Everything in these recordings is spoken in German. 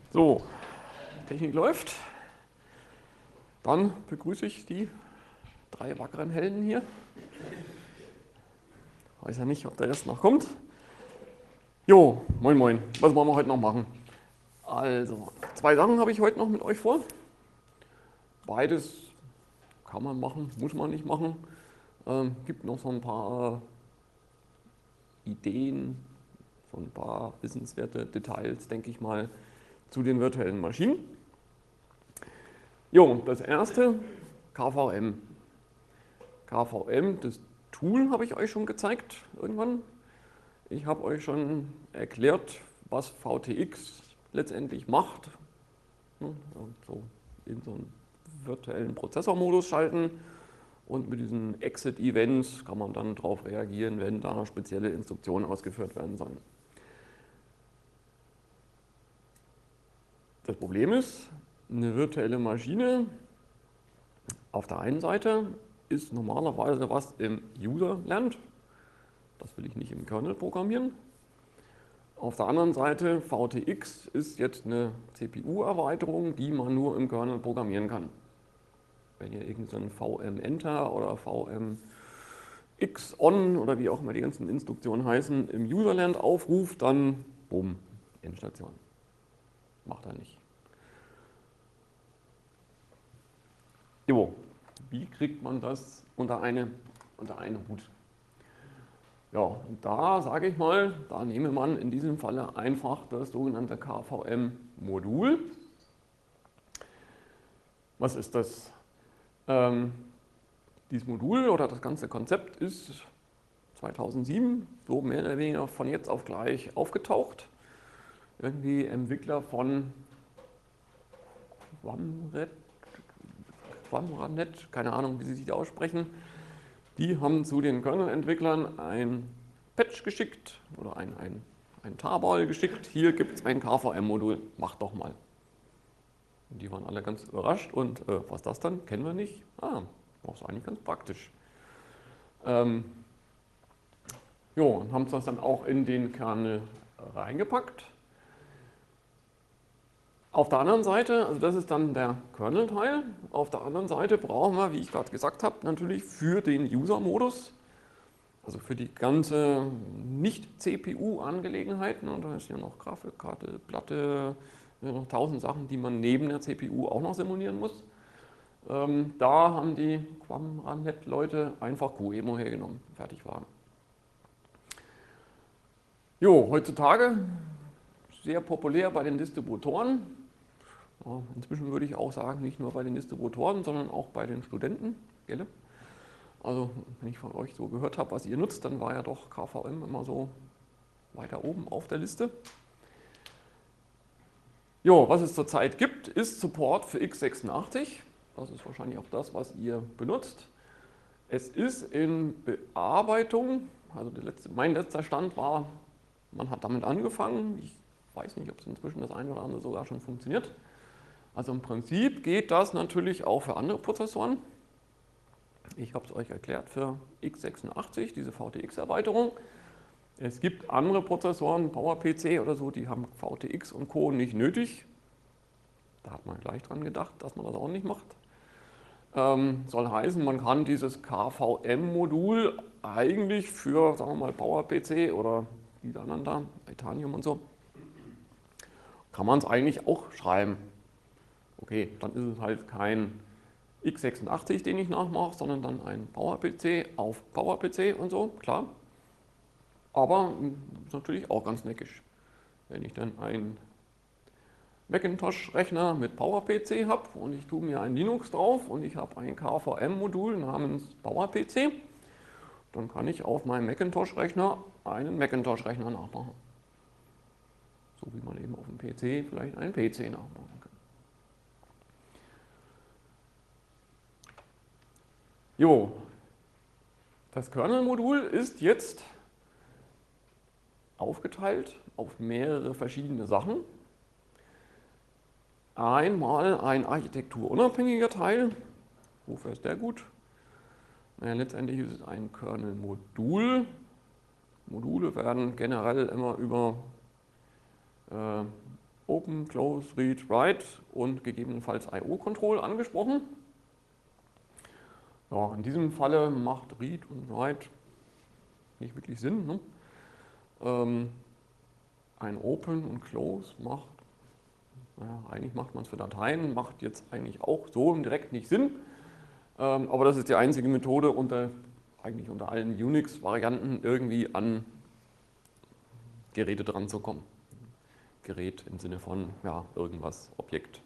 So, Technik läuft. Dann begrüße ich die 3 wackeren Helden hier. Weiß ja nicht, ob der Rest noch kommt. Jo, moin moin. Was wollen wir heute noch machen? Also, 2 Sachen habe ich heute noch mit euch vor. Beides kann man machen, muss man nicht machen. Gibt noch so ein paar Ideen, so ein paar wissenswerte Details, denke ich mal, zu den virtuellen Maschinen. Jo, das erste, KVM. KVM, das Tool habe ich euch schon gezeigt irgendwann. Ich habe euch schon erklärt, was VTX letztendlich macht. So in so einen virtuellen Prozessormodus schalten und mit diesen Exit-Events kann man dann darauf reagieren, wenn da spezielle Instruktionen ausgeführt werden sollen. Das Problem ist, eine virtuelle Maschine auf der einen Seite ist normalerweise was im User lernt. Das will ich nicht im Kernel programmieren. Auf der anderen Seite, VTX ist jetzt eine CPU-Erweiterung, die man nur im Kernel programmieren kann. Wenn ihr irgendeinen VM-Enter oder VM-X-On oder wie auch immer die ganzen Instruktionen heißen, im Userland aufruft, dann bumm, Endstation. Macht er nicht. Jo, wie kriegt man das unter eine Hut? Ja, und da sage ich mal, da nehme man in diesem Falle einfach das sogenannte KVM-Modul. Was ist das? Dieses Modul oder das ganze Konzept ist 2007 so mehr oder weniger von jetzt auf gleich aufgetaucht. Irgendwie Entwickler von Quamranet, keine Ahnung, wie sie sich aussprechen, die haben zu den Kernel-Entwicklern ein Patch geschickt oder ein Tarball geschickt. Hier gibt es ein KVM-Modul, macht doch mal. Und die waren alle ganz überrascht und was das dann? Kennen wir nicht. Das ist eigentlich ganz praktisch. Jo, und haben das dann auch in den Kernel reingepackt. Auf der anderen Seite, also das ist dann der Kernel-Teil, auf der anderen Seite brauchen wir, wie ich gerade gesagt habe, natürlich für den User-Modus, also für die ganze Nicht-CPU-Angelegenheiten, und da ist ja noch Grafikkarte, Platte, noch 1000 Sachen, die man neben der CPU auch noch simulieren muss. Da haben die Quamranet-Leute einfach QEMU hergenommen, fertig war. Jo, heutzutage sehr populär bei den Distributoren. Ja, inzwischen würde ich auch sagen, nicht nur bei den Distributoren, sondern auch bei den Studenten. Gell? Also, wenn ich von euch so gehört habe, was ihr nutzt, dann war ja doch KVM immer so weiter oben auf der Liste. Jo, was es zurzeit gibt, ist Support für x86. Das ist wahrscheinlich auch das, was ihr benutzt. Es ist in Bearbeitung, also mein letzter Stand war, man hat damit angefangen. Ich weiß nicht, ob es inzwischen das eine oder andere sogar schon funktioniert. Also im Prinzip geht das natürlich auch für andere Prozessoren. Ich habe es euch erklärt für x86, diese VTX-Erweiterung. Es gibt andere Prozessoren, PowerPC oder so, die haben VTX und Co. nicht nötig. Da hat man gleich dran gedacht, dass man das auch nicht macht. Soll heißen, man kann dieses KVM-Modul eigentlich für, sagen wir mal, PowerPC oder die anderen da, Titanium und so, kann man es eigentlich auch schreiben. Okay, dann ist es halt kein x86, den ich nachmache, sondern dann ein PowerPC auf PowerPC und so, klar. Aber ist natürlich auch ganz neckisch. Wenn ich dann einen Macintosh-Rechner mit PowerPC habe und ich tue mir ein Linux drauf und ich habe ein KVM-Modul namens PowerPC, dann kann ich auf meinem Macintosh-Rechner einen Macintosh-Rechner nachmachen. So wie man eben auf dem PC vielleicht einen PC nachmachen kann. Jo, das Kernel-Modul ist jetzt aufgeteilt auf mehrere verschiedene Sachen. Einmal ein architekturunabhängiger Teil. Wofür ist der gut? Naja, letztendlich ist es ein Kernel-Modul. Module werden generell immer über Open, Close, Read, Write und gegebenenfalls I/O-Control angesprochen. Ja, in diesem Falle macht Read und Write nicht wirklich Sinn. Ne? Ein Open und Close macht, naja, eigentlich macht man es für Dateien, macht jetzt eigentlich auch so direkt nicht Sinn. Aber das ist die einzige Methode, eigentlich unter allen Unix-Varianten irgendwie an Geräte dran zu kommen. Gerät im Sinne von, ja, irgendwas, Objekt.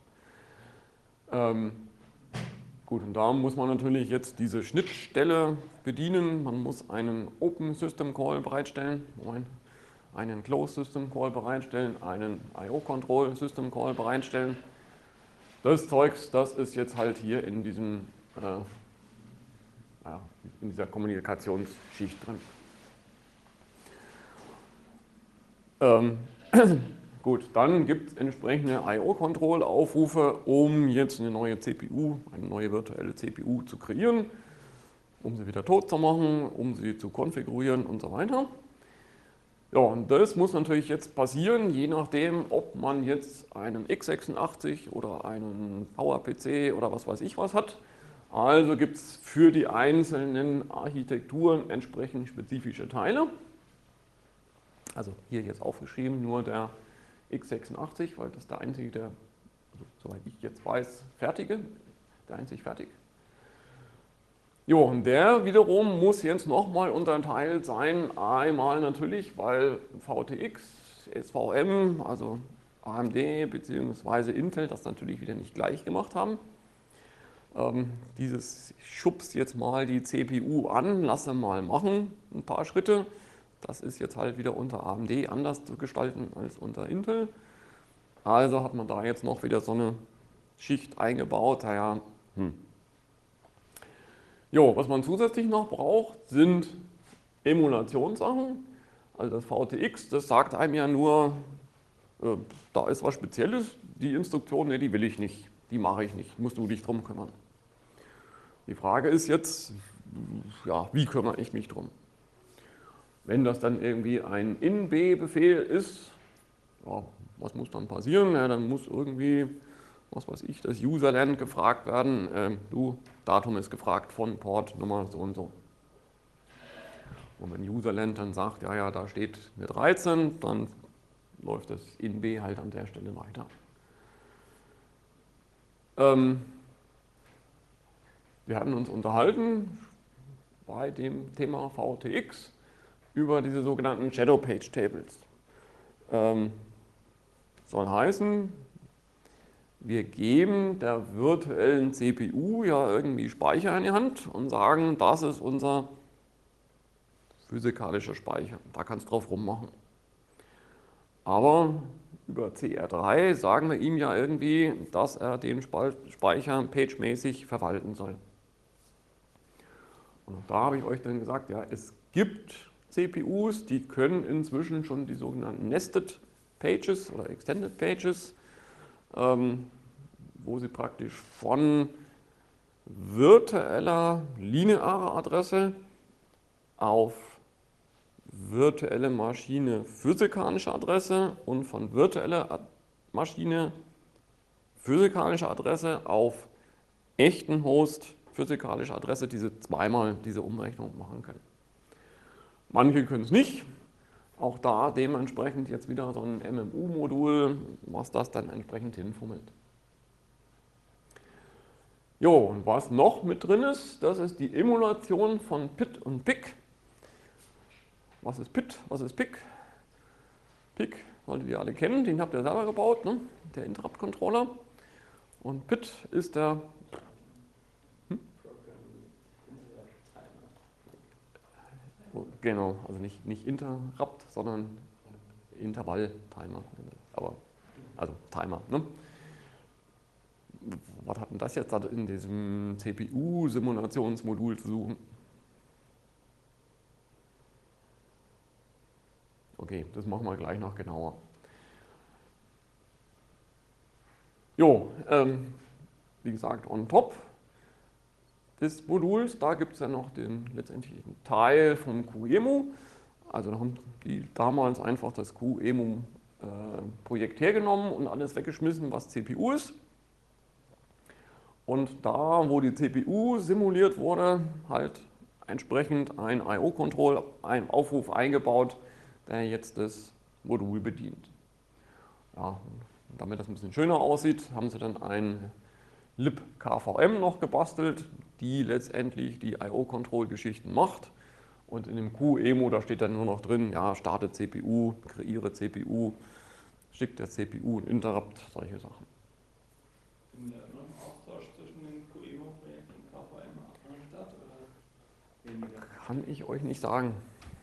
Gut, und da muss man natürlich jetzt diese Schnittstelle bedienen. Man muss einen Open System Call bereitstellen, einen Close System Call bereitstellen, einen I/O Control System Call bereitstellen. Das Zeugs, das ist jetzt halt hier in in dieser Kommunikationsschicht drin. Gut, dann gibt es entsprechende I/O-Control-Aufrufe, um jetzt eine neue CPU, eine neue virtuelle CPU zu kreieren, um sie wieder tot zu machen, um sie zu konfigurieren und so weiter. Ja, und das muss natürlich jetzt passieren, je nachdem, ob man jetzt einen x86 oder einen PowerPC oder was weiß ich was hat. Also gibt es für die einzelnen Architekturen entsprechend spezifische Teile. Also hier jetzt aufgeschrieben, nur der x86, weil das ist der einzige, der, also, soweit ich jetzt weiß, der einzig fertig. Jo, und der wiederum muss jetzt nochmal unterteilt sein, einmal natürlich, weil VTX, SVM, also AMD bzw. Intel das natürlich wieder nicht gleich gemacht haben. Dieses schubst jetzt mal die CPU an, lasse mal machen, ein paar Schritte. Das ist jetzt halt wieder unter AMD anders zu gestalten als unter Intel. Also hat man da jetzt noch wieder so eine Schicht eingebaut. Naja, Jo, was man zusätzlich noch braucht, sind Emulationssachen. Also das VTX, das sagt einem ja nur, da ist was Spezielles. Die Instruktion, ne, die will ich nicht, die mache ich nicht, musst du dich drum kümmern. Die Frage ist jetzt, ja, wie kümmere ich mich drum? Wenn das dann irgendwie ein INB-Befehl ist, ja, was muss dann passieren? Ja, dann muss irgendwie, was weiß ich, das Userland gefragt werden, du, Datum ist gefragt von Port Nummer so und so. Und wenn Userland dann sagt, ja, ja, da steht eine 13, dann läuft das INB halt an der Stelle weiter. Wir hatten uns unterhalten bei dem Thema VTX über diese sogenannten Shadow Page Tables. Soll heißen, wir geben der virtuellen CPU ja irgendwie Speicher in die Hand und sagen, das ist unser physikalischer Speicher. Da kannst du drauf rummachen. Aber über CR3 sagen wir ihm ja irgendwie, dass er den Speicher pagemäßig verwalten soll. Und da habe ich euch dann gesagt, ja, es gibt CPUs, die können inzwischen schon die sogenannten Nested Pages oder Extended Pages, wo sie praktisch von virtueller linearer Adresse auf virtuelle Maschine physikalische Adresse und von virtueller Maschine physikalische Adresse auf echten Host physikalische Adresse zweimal diese Umrechnung machen können. Manche können es nicht. Auch da dementsprechend jetzt wieder so ein MMU-Modul, was das dann entsprechend hinfummelt. Jo, und was noch mit drin ist, das ist die Emulation von PID und PIC. Was ist PID? Was ist PIC? PIC solltet ihr alle kennen, den habt ihr selber gebaut, ne? Der Interrupt-Controller. Und PID ist der Genau, also nicht Interrupt, sondern Intervall-Timer. Aber, also Timer. Ne? Was hat denn das jetzt in diesem CPU-Simulationsmodul zu suchen? Okay, das machen wir gleich noch genauer. Jo, wie gesagt, on top des Moduls, da gibt es ja noch den letztendlichen Teil vom QEMU. Also da haben die damals einfach das QEMU Projekt hergenommen und alles weggeschmissen, was CPU ist. Und da, wo die CPU simuliert wurde, halt entsprechend ein I/O-Control, ein Aufruf eingebaut, der jetzt das Modul bedient. Ja, damit das ein bisschen schöner aussieht, haben sie dann ein libKVM noch gebastelt, die letztendlich die I/O-Control-Geschichten macht. Und in dem QEMU, da steht dann nur noch drin, ja, starte CPU, kreiere CPU, schickt der CPU ein Interrupt, solche Sachen. Findet da noch ein Austausch zwischen dem QEMU-Projekt und KVM statt oder weniger? Kann ich euch nicht sagen.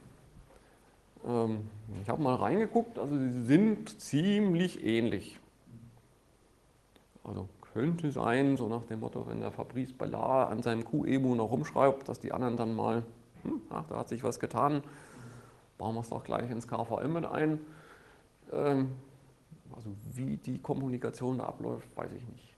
Ich habe mal reingeguckt, also sie sind ziemlich ähnlich. Also könnte sein, so nach dem Motto, wenn der Fabrice Ballard an seinem QEMU noch rumschreibt, dass die anderen dann mal, ach, da hat sich was getan, bauen wir es doch gleich ins KVM mit ein. Also wie die Kommunikation da abläuft, weiß ich nicht.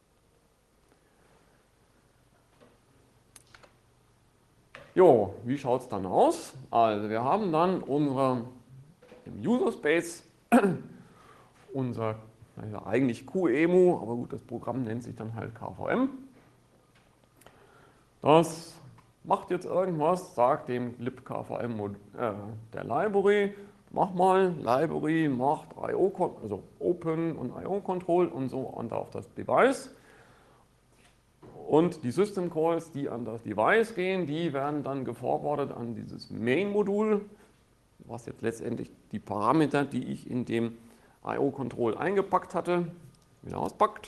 Jo, wie schaut es dann aus? Also wir haben dann im User Space unser eigentlich QEMU, aber gut, das Programm nennt sich dann halt KVM. Das macht jetzt irgendwas, sagt dem libKVM der Library, mach mal, Library macht IO, also Open und IO Control und so und auf das Device. Und die System Calls, die an das Device gehen, die werden dann geforwardet an dieses Main-Modul, was jetzt letztendlich die Parameter, die ich in dem IO-Control eingepackt hatte, wieder auspackt.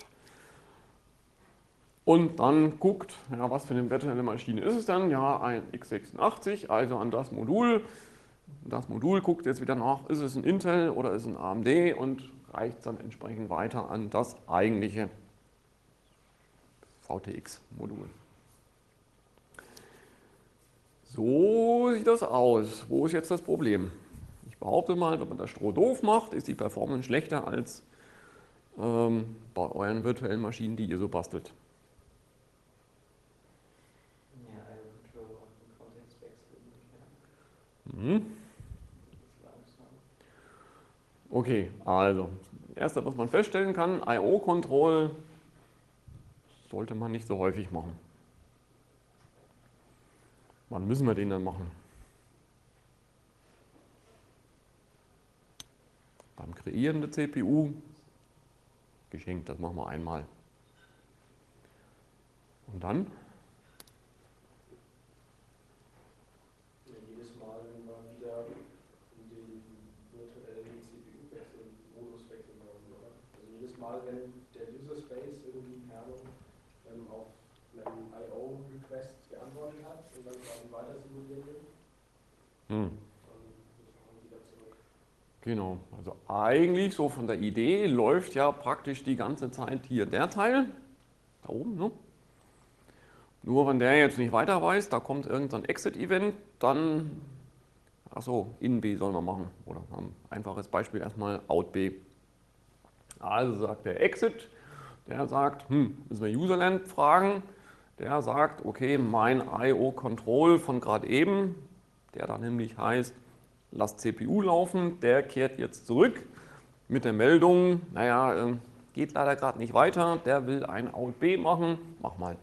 Und dann guckt, ja, was für eine virtuelle Maschine ist es dann? Ja, ein x86, also an das Modul. Das Modul guckt jetzt wieder nach, ist es ein Intel oder ist es ein AMD und reicht es dann entsprechend weiter an das eigentliche VTX-Modul. So sieht das aus. Wo ist jetzt das Problem? Ich behaupte mal, wenn man das Stroh doof macht, ist die Performance schlechter als bei euren virtuellen Maschinen, die ihr so bastelt. Ja, IO-Control auf den Kontextwechsel. Okay, also, das Erste, was man feststellen kann, IO-Control sollte man nicht so häufig machen. Wann müssen wir den dann machen? Beim Kreieren der CPU, geschenkt, das machen wir einmal. Und dann? Ja, jedes Mal, wenn wir wieder in den virtuellen CPU-Modus wechseln wollen, oder? Also jedes Mal, wenn der User Space irgendwie auf einen IO-Request geantwortet hat und dann quasi weiter simulieren will, dann müssen wir wieder zurück. Genau, also eigentlich so von der Idee läuft ja praktisch die ganze Zeit hier der Teil, da oben, ne? Nur wenn der jetzt nicht weiter weiß, da kommt irgendein Exit-Event, dann, achso, in-B sollen wir machen. Oder ein einfaches Beispiel erstmal out-B. Also sagt der Exit, der sagt, müssen wir Userland fragen. Der sagt, okay, mein IO-Control von gerade eben, der da nämlich heißt, lass CPU laufen, der kehrt jetzt zurück mit der Meldung, naja, geht leider gerade nicht weiter, der will ein out-B machen, mach mal.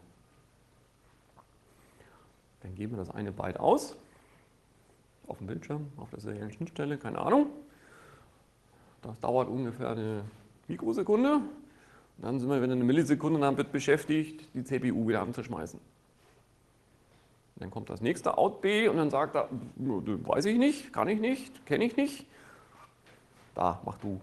Dann geben wir das eine Byte aus, auf dem Bildschirm, auf der seriellen Schnittstelle, keine Ahnung. Das dauert ungefähr eine Mikrosekunde. Dann sind wir wieder eine Millisekunde damit beschäftigt, die CPU wieder anzuschmeißen. Dann kommt das nächste out-B und dann sagt er, weiß ich nicht, kann ich nicht, kenne ich nicht. Da, mach du.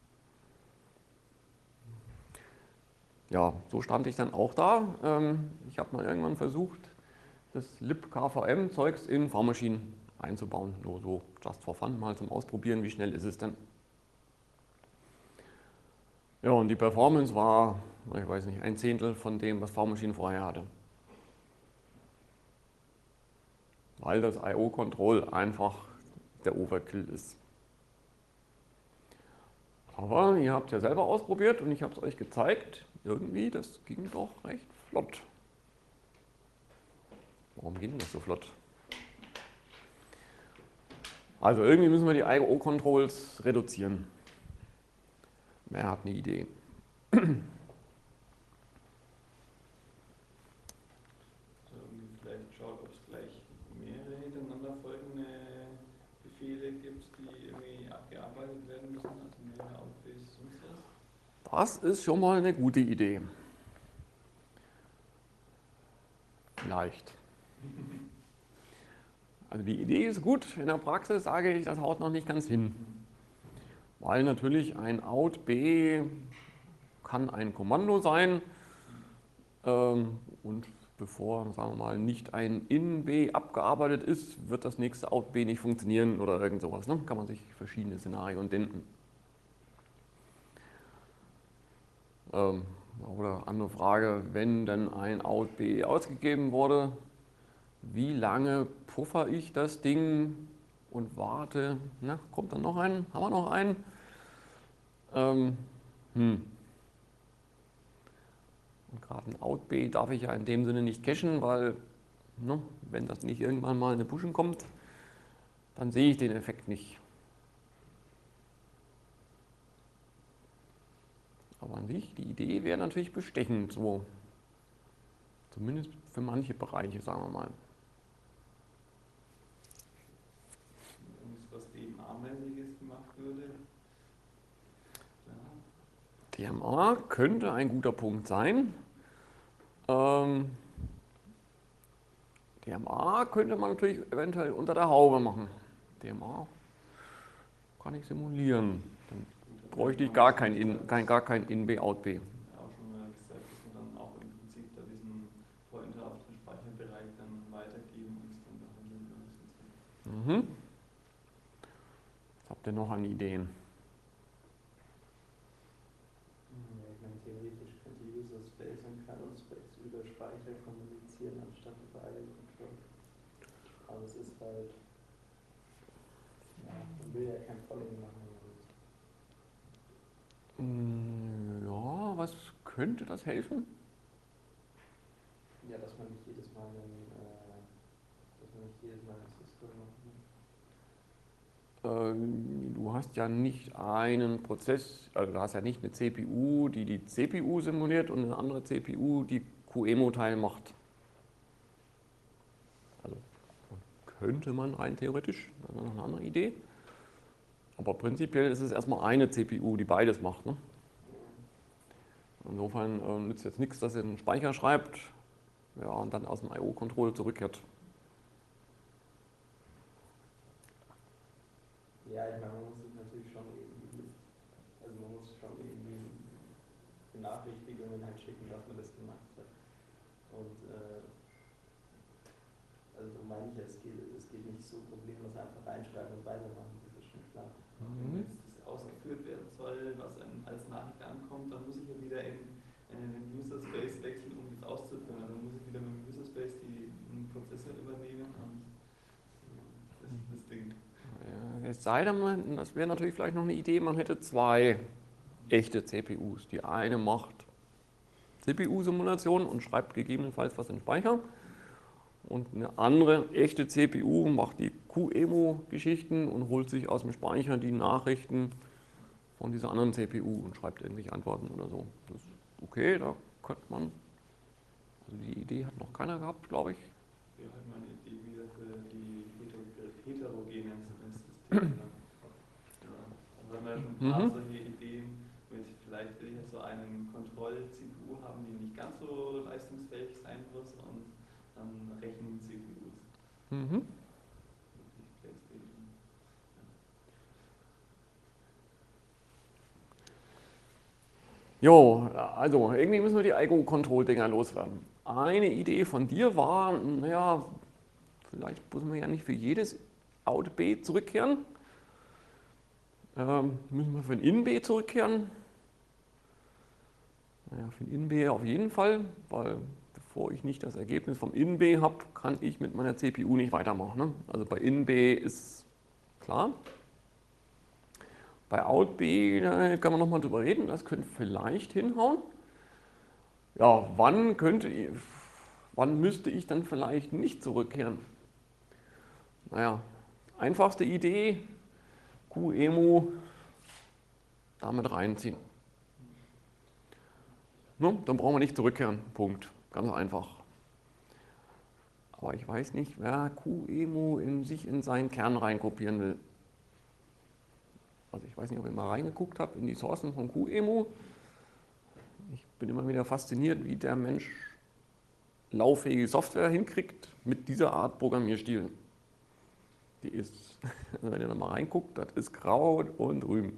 Ja, so stand ich dann auch da. Ich habe mal irgendwann versucht, das libKVM-Zeugs in V-Maschinen einzubauen. Nur so, just for fun, mal zum Ausprobieren, wie schnell ist es denn. Ja, und die Performance war, ich weiß nicht, 1/10 von dem, was V-Maschinen vorher hatte. Weil das IO-Control einfach der Overkill ist. Aber ihr habt es ja selber ausprobiert und ich habe es euch gezeigt. Irgendwie, das ging doch recht flott. Warum ging das so flott? Also irgendwie müssen wir die IO-Controls reduzieren. Wer hat eine Idee? Irgendwie vielleicht schaut, ob es gleich mehrere hintereinander folgende Befehle gibt, die irgendwie abgearbeitet werden müssen, also mehrere Outbase und so. Das ist schon mal eine gute Idee. Vielleicht. Also die Idee ist gut, in der Praxis sage ich, das haut noch nicht ganz hin. Weil natürlich ein Out-B kann ein Kommando sein und bevor, sagen wir mal, nicht ein In-B abgearbeitet ist, wird das nächste Out-B nicht funktionieren oder irgend sowas. Ne? Kann man sich verschiedene Szenarien denken. Oder andere Frage, wenn dann ein Out-B ausgegeben wurde, wie lange puffer ich das Ding und warte, na, kommt dann noch ein, haben wir noch einen? Und gerade ein Out-B darf ich ja in dem Sinne nicht cachen, weil, ne, wenn das nicht irgendwann mal in eine Pushen kommt, dann sehe ich den Effekt nicht. Aber an sich, die Idee wäre natürlich bestechend, so. Zumindest für manche Bereiche, sagen wir mal. Was DMA-mäßiges gemacht würde. Ja. DMA könnte ein guter Punkt sein. DMA könnte man natürlich eventuell unter der Haube machen. DMA kann ich simulieren. Dann bräuchte ich gar kein In-B, Out-B. Ja, auch schon mal gesagt, dass man dann auch im Prinzip da diesen Pointer auf den Speicherbereich dann weitergeben und es dann behandeln müssen. Was habt ihr noch an Ideen? Ja, ich meine, theoretisch könnte User Space und Kernel Space über Speicher kommunizieren, anstatt über IO Control. Aber es ist halt, ja, man will ja kein Following machen. Ja, was könnte das helfen? Ja, dass man nicht jedes Mal einen System macht. Du hast ja nicht einen Prozess, also du hast ja nicht eine CPU, die die CPU simuliert und eine andere CPU, die QEMU-Teil macht. Also könnte man rein theoretisch, das ist noch eine andere Idee. Aber prinzipiell ist es erstmal eine CPU, die beides macht. Ne? Insofern nützt jetzt nichts, dass ihr einen Speicher schreibt, ja, und dann aus dem IO-Control zurückkehrt. Ja, ich meine, man muss sich natürlich schon irgendwie, also man muss schon irgendwie Benachrichtigungen halt schicken, dass man das gemacht hat. Und also so meine ich, es geht nicht so problemlos einfach reinschreiben und weitermachen, das ist schon klar. Wenn jetzt das ausgeführt werden soll, was als Nachricht ankommt, dann muss ich ja wieder in den User Space wechseln, um das auszuführen. Also muss ich wieder mit dem User Space den Prozessor übernehmen und das ist das Ding. Ja, es sei denn, das wäre natürlich vielleicht noch eine Idee, man hätte zwei echte CPUs. Die eine macht CPU-Simulation und schreibt gegebenenfalls was in den Speicher. Und eine andere echte CPU macht die QEMU-Geschichten und holt sich aus dem Speicher die Nachrichten von dieser anderen CPU und schreibt irgendwelche Antworten oder so. Das ist okay, da könnte man, also die Idee hat noch keiner gehabt, glaube ich. Wäre halt mal eine Idee wieder für die heterogenen Systeme. Also haben wir ja schon ein paar solche Ideen, mit vielleicht will ich ja so einen Kontroll-CPU haben, die nicht ganz so leistungsfähig sein muss und dann Rechen-CPUs. Jo, also irgendwie müssen wir die IO-Control-Dinger loswerden. Eine Idee von dir war, naja, vielleicht müssen wir ja nicht für jedes Out-B zurückkehren. Müssen wir für ein In-B zurückkehren? Naja, für ein In-B auf jeden Fall, weil bevor ich nicht das Ergebnis vom In-B habe, kann ich mit meiner CPU nicht weitermachen. Ne? Also bei In-B ist klar. Bei Out-B, da kann man nochmal drüber reden, das könnte vielleicht hinhauen. Ja, wann müsste ich dann vielleicht nicht zurückkehren? Naja, einfachste Idee, QEMU damit reinziehen. Ne? Dann brauchen wir nicht zurückkehren. Punkt. Ganz einfach. Aber ich weiß nicht, wer QEMU in seinen Kern reinkopieren will. Also ich weiß nicht, ob ihr mal reingeguckt habt in die Sourcen von QEMU. Ich bin immer wieder fasziniert, wie der Mensch lauffähige Software hinkriegt mit dieser Art Programmierstil. Die ist, also wenn ihr da mal reinguckt, das ist grau und Rüben.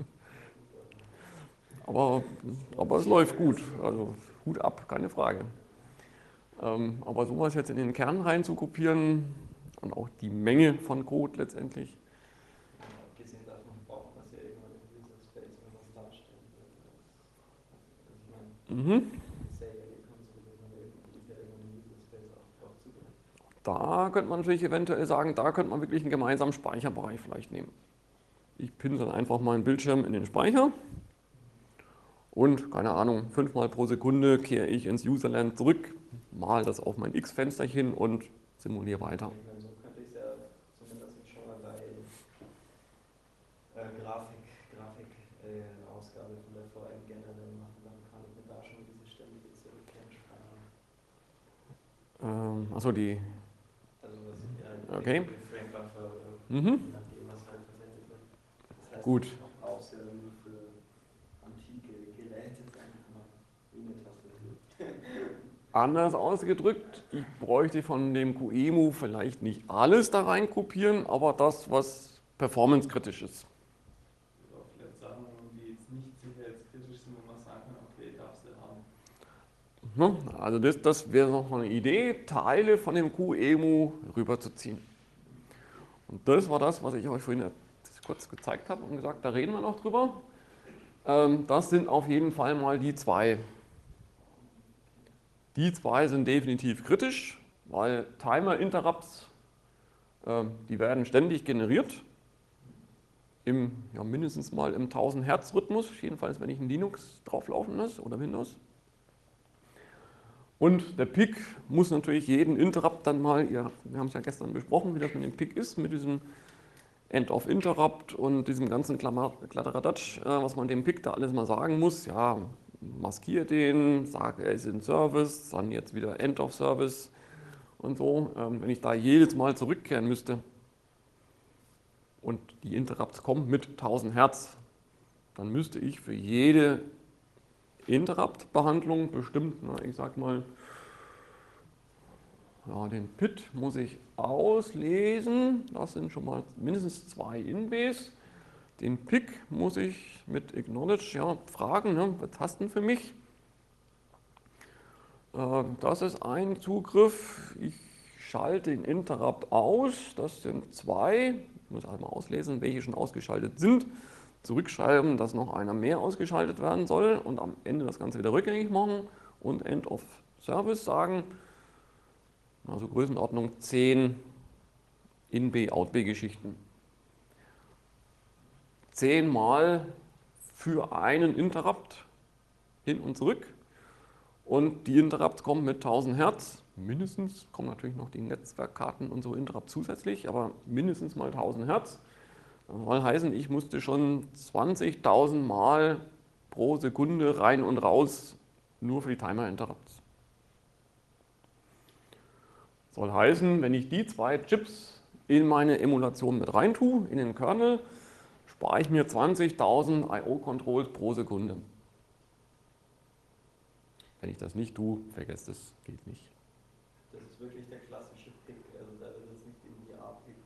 Aber es läuft gut, also Hut ab, keine Frage. Aber sowas jetzt in den Kern rein zu kopieren und auch die Menge von Code letztendlich. Abgesehen davon braucht man es ja irgendwann im User Space, wenn man es darstellen will. Also ich meine, sehr elegant, wenn man irgendwann im User Space auch drauf zugreift. Da könnte man natürlich eventuell sagen, da könnte man wirklich einen gemeinsamen Speicherbereich vielleicht nehmen. Ich pinsel einfach meinen Bildschirm in den Speicher und, keine Ahnung, 5-mal pro Sekunde kehre ich ins Userland zurück, mal das auf mein X-Fensterchen und simuliere weiter. Ich meine, so könnte ich es ja zumindest schon mal bei Grafik-Ausgabe von der VM generell machen, dann kann ich mir da schon diese ständige Zurückkehren sparen. Achso, die. Also was ja Okay. Frame-Buffer, Mhm. nachdem was halt verwendet wird. Das heißt, Gut. man braucht ja nur für antike Geräte, sagen wir mal, wie eine Tastatur. Anders ausgedrückt, ich bräuchte von dem QEMU vielleicht nicht alles da rein kopieren, aber das, was performancekritisch ist. Oder auch vielleicht Sachen, die jetzt nicht sicherheitskritisch sind, wo man sagen kann, okay, darfst du haben. Ne? Also das wäre noch eine Idee, Teile von dem QEMU rüberzuziehen. Und das war das, was ich euch vorhin kurz gezeigt habe und gesagt, da reden wir noch drüber. Das sind auf jeden Fall mal die zwei. Die zwei sind definitiv kritisch, weil Timer-Interrupts, die werden ständig generiert, mindestens mal im 1000 Hertz Rhythmus, jedenfalls wenn ich ein Linux drauflaufen lasse oder Windows. Und der PIC muss natürlich jeden Interrupt dann mal, wir haben es ja gestern besprochen, wie das mit dem PIC ist, mit diesem End-of-Interrupt und diesem ganzen Kladderadatsch, was man dem PIC da alles mal sagen muss. Ja, maskiere den, sage, er ist in Service, dann jetzt wieder End-of-Service und so. Wenn ich da jedes Mal zurückkehren müsste und die Interrupts kommen mit 1000 Hertz, dann müsste ich für jede Interrupt-Behandlung bestimmt, ich sag mal, ja, den PIT muss ich auslesen, das sind schon mal mindestens 2 InBs. Den PIC muss ich mit Acknowledge fragen, was hast du denn für mich? Das ist ein Zugriff. Ich schalte den Interrupt aus, das sind 2. Ich muss einmal auslesen, welche schon ausgeschaltet sind. Zurückschreiben, dass noch einer mehr ausgeschaltet werden soll und am Ende das Ganze wieder rückgängig machen und End of Service sagen. Also Größenordnung 10 InB, OutB-Geschichten. 10 Mal für einen Interrupt hin und zurück. Und die Interrupts kommen mit 1000 Hertz. Mindestens kommen natürlich noch die Netzwerkkarten und so Interrupt zusätzlich, aber mindestens mal 1000 Hertz. Das soll heißen, ich musste schon 20.000 Mal pro Sekunde rein und raus nur für die Timer-Interrupts. Soll heißen, wenn ich die 2 Chips in meine Emulation mit rein tue, in den Kernel, spare ich mir 20.000 I/O-Controls pro Sekunde. Wenn ich das nicht tue, vergesst es, geht nicht. Das ist wirklich der klassische Pick, also da wird es nicht irgendwie A-Pick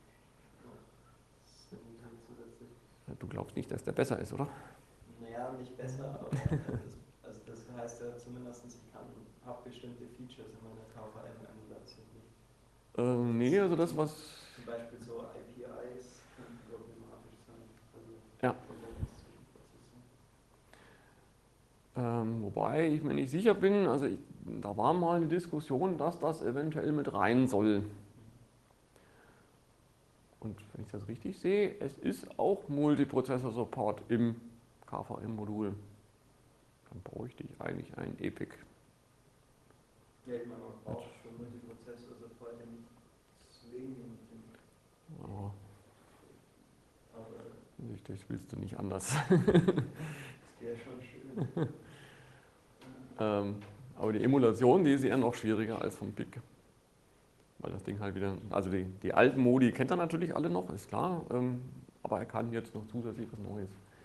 zusätzlich. Du glaubst nicht, dass der besser ist, oder? Naja, nicht besser, aber das heißt ja zumindest, ich habe bestimmte Features in meiner KVM-Emulation nicht. Nee, also das, was... Zum Beispiel so IPIs können problematisch sein. Also Ja. Wobei ich mir nicht sicher bin, also da war mal eine Diskussion, dass das eventuell mit rein soll. Und wenn ich das richtig sehe, es ist auch Multiprozessor-Support im KVM-Modul. Dann bräuchte ich eigentlich einen EPIC. Ja, ich meine, man braucht für Multiprozessor-Support den Swing. Aber das willst du nicht anders. Das wäre schon schön. Aber die Emulation, die ist eher noch schwieriger als vom PIC. Weil das Ding halt wieder, also die alten Modi kennt er natürlich alle noch, ist klar, aber er kann jetzt noch zusätzlich was Neues.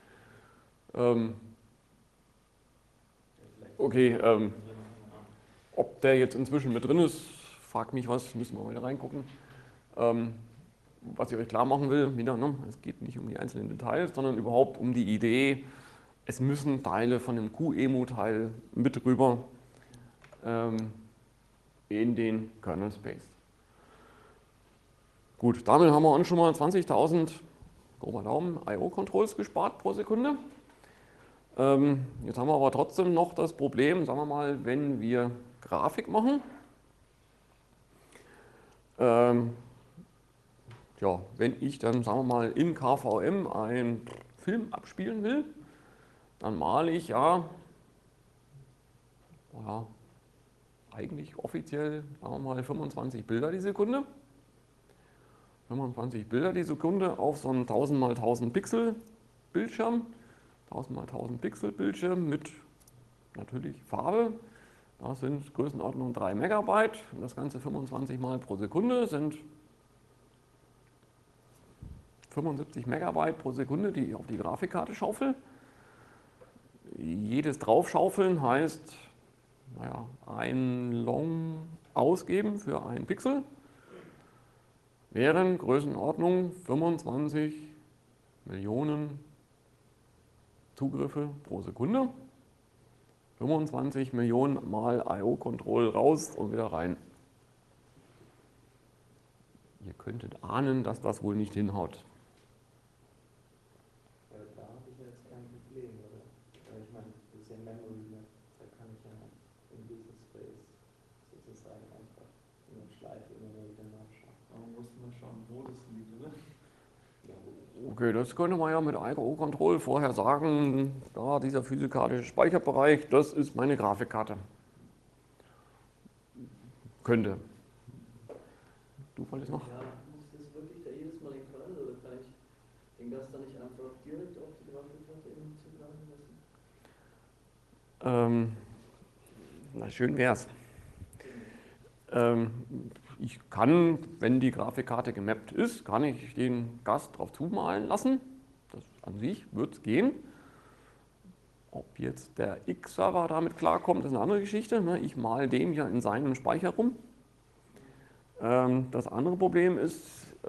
Okay, ob der jetzt inzwischen mit drin ist, fragt mich was, müssen wir mal wieder reingucken. Was ich euch klar machen will, wieder, ne, es geht nicht um die einzelnen Details, sondern überhaupt um die Idee, es müssen Teile von dem QEMU-Teil mit rüber in den Kernel Space. Gut, damit haben wir uns schon mal 20.000, grober Daumen, I/O-Controls gespart pro Sekunde. Jetzt haben wir aber trotzdem noch das Problem, sagen wir mal, wenn wir Grafik machen. Ja, wenn ich dann, sagen wir mal, in KVM einen Film abspielen will, dann male ich ja eigentlich offiziell, sagen wir mal, 25 Bilder die Sekunde. 25 Bilder die Sekunde auf so einem 1000 x 1000 Pixel Bildschirm. 1000 x 1000 Pixel Bildschirm mit natürlich Farbe. Das sind Größenordnung 3 Megabyte. Das Ganze 25 Mal pro Sekunde sind 75 Megabyte pro Sekunde, die ich auf die Grafikkarte schaufel. Jedes Draufschaufeln heißt, naja, ein Long ausgeben für einen Pixel. Wären Größenordnung 25 Millionen Zugriffe pro Sekunde. 25 Millionen Mal I/O-Control raus und wieder rein. Ihr könntet ahnen, dass das wohl nicht hinhaut. Ja, da habe ich jetzt kein Problem, oder? Weil ich meine, das ist ja Memory, ne? Da kann ich ja im User Space sozusagen einfach in der Schleife immer wieder nachschauen. Aber man muss mal schauen, wo das liegt, oder? Okay, das könnte man ja mit I/O-Control vorher sagen, da dieser physikalische Speicherbereich, das ist meine Grafikkarte. Könnte. Du wolltest noch? Ja, muss das wirklich da jedes Mal in Kernel oder kann ich den Gast dann nicht einfach direkt auf die Grafikkarte zugreifen lassen? Na, schön wär's. Ich kann, wenn die Grafikkarte gemappt ist, kann ich den Gast drauf zumalen lassen. Das an sich wird es gehen. Ob jetzt der X-Server damit klarkommt, ist eine andere Geschichte. Ich male dem ja in seinem Speicher rum. Das andere Problem ist,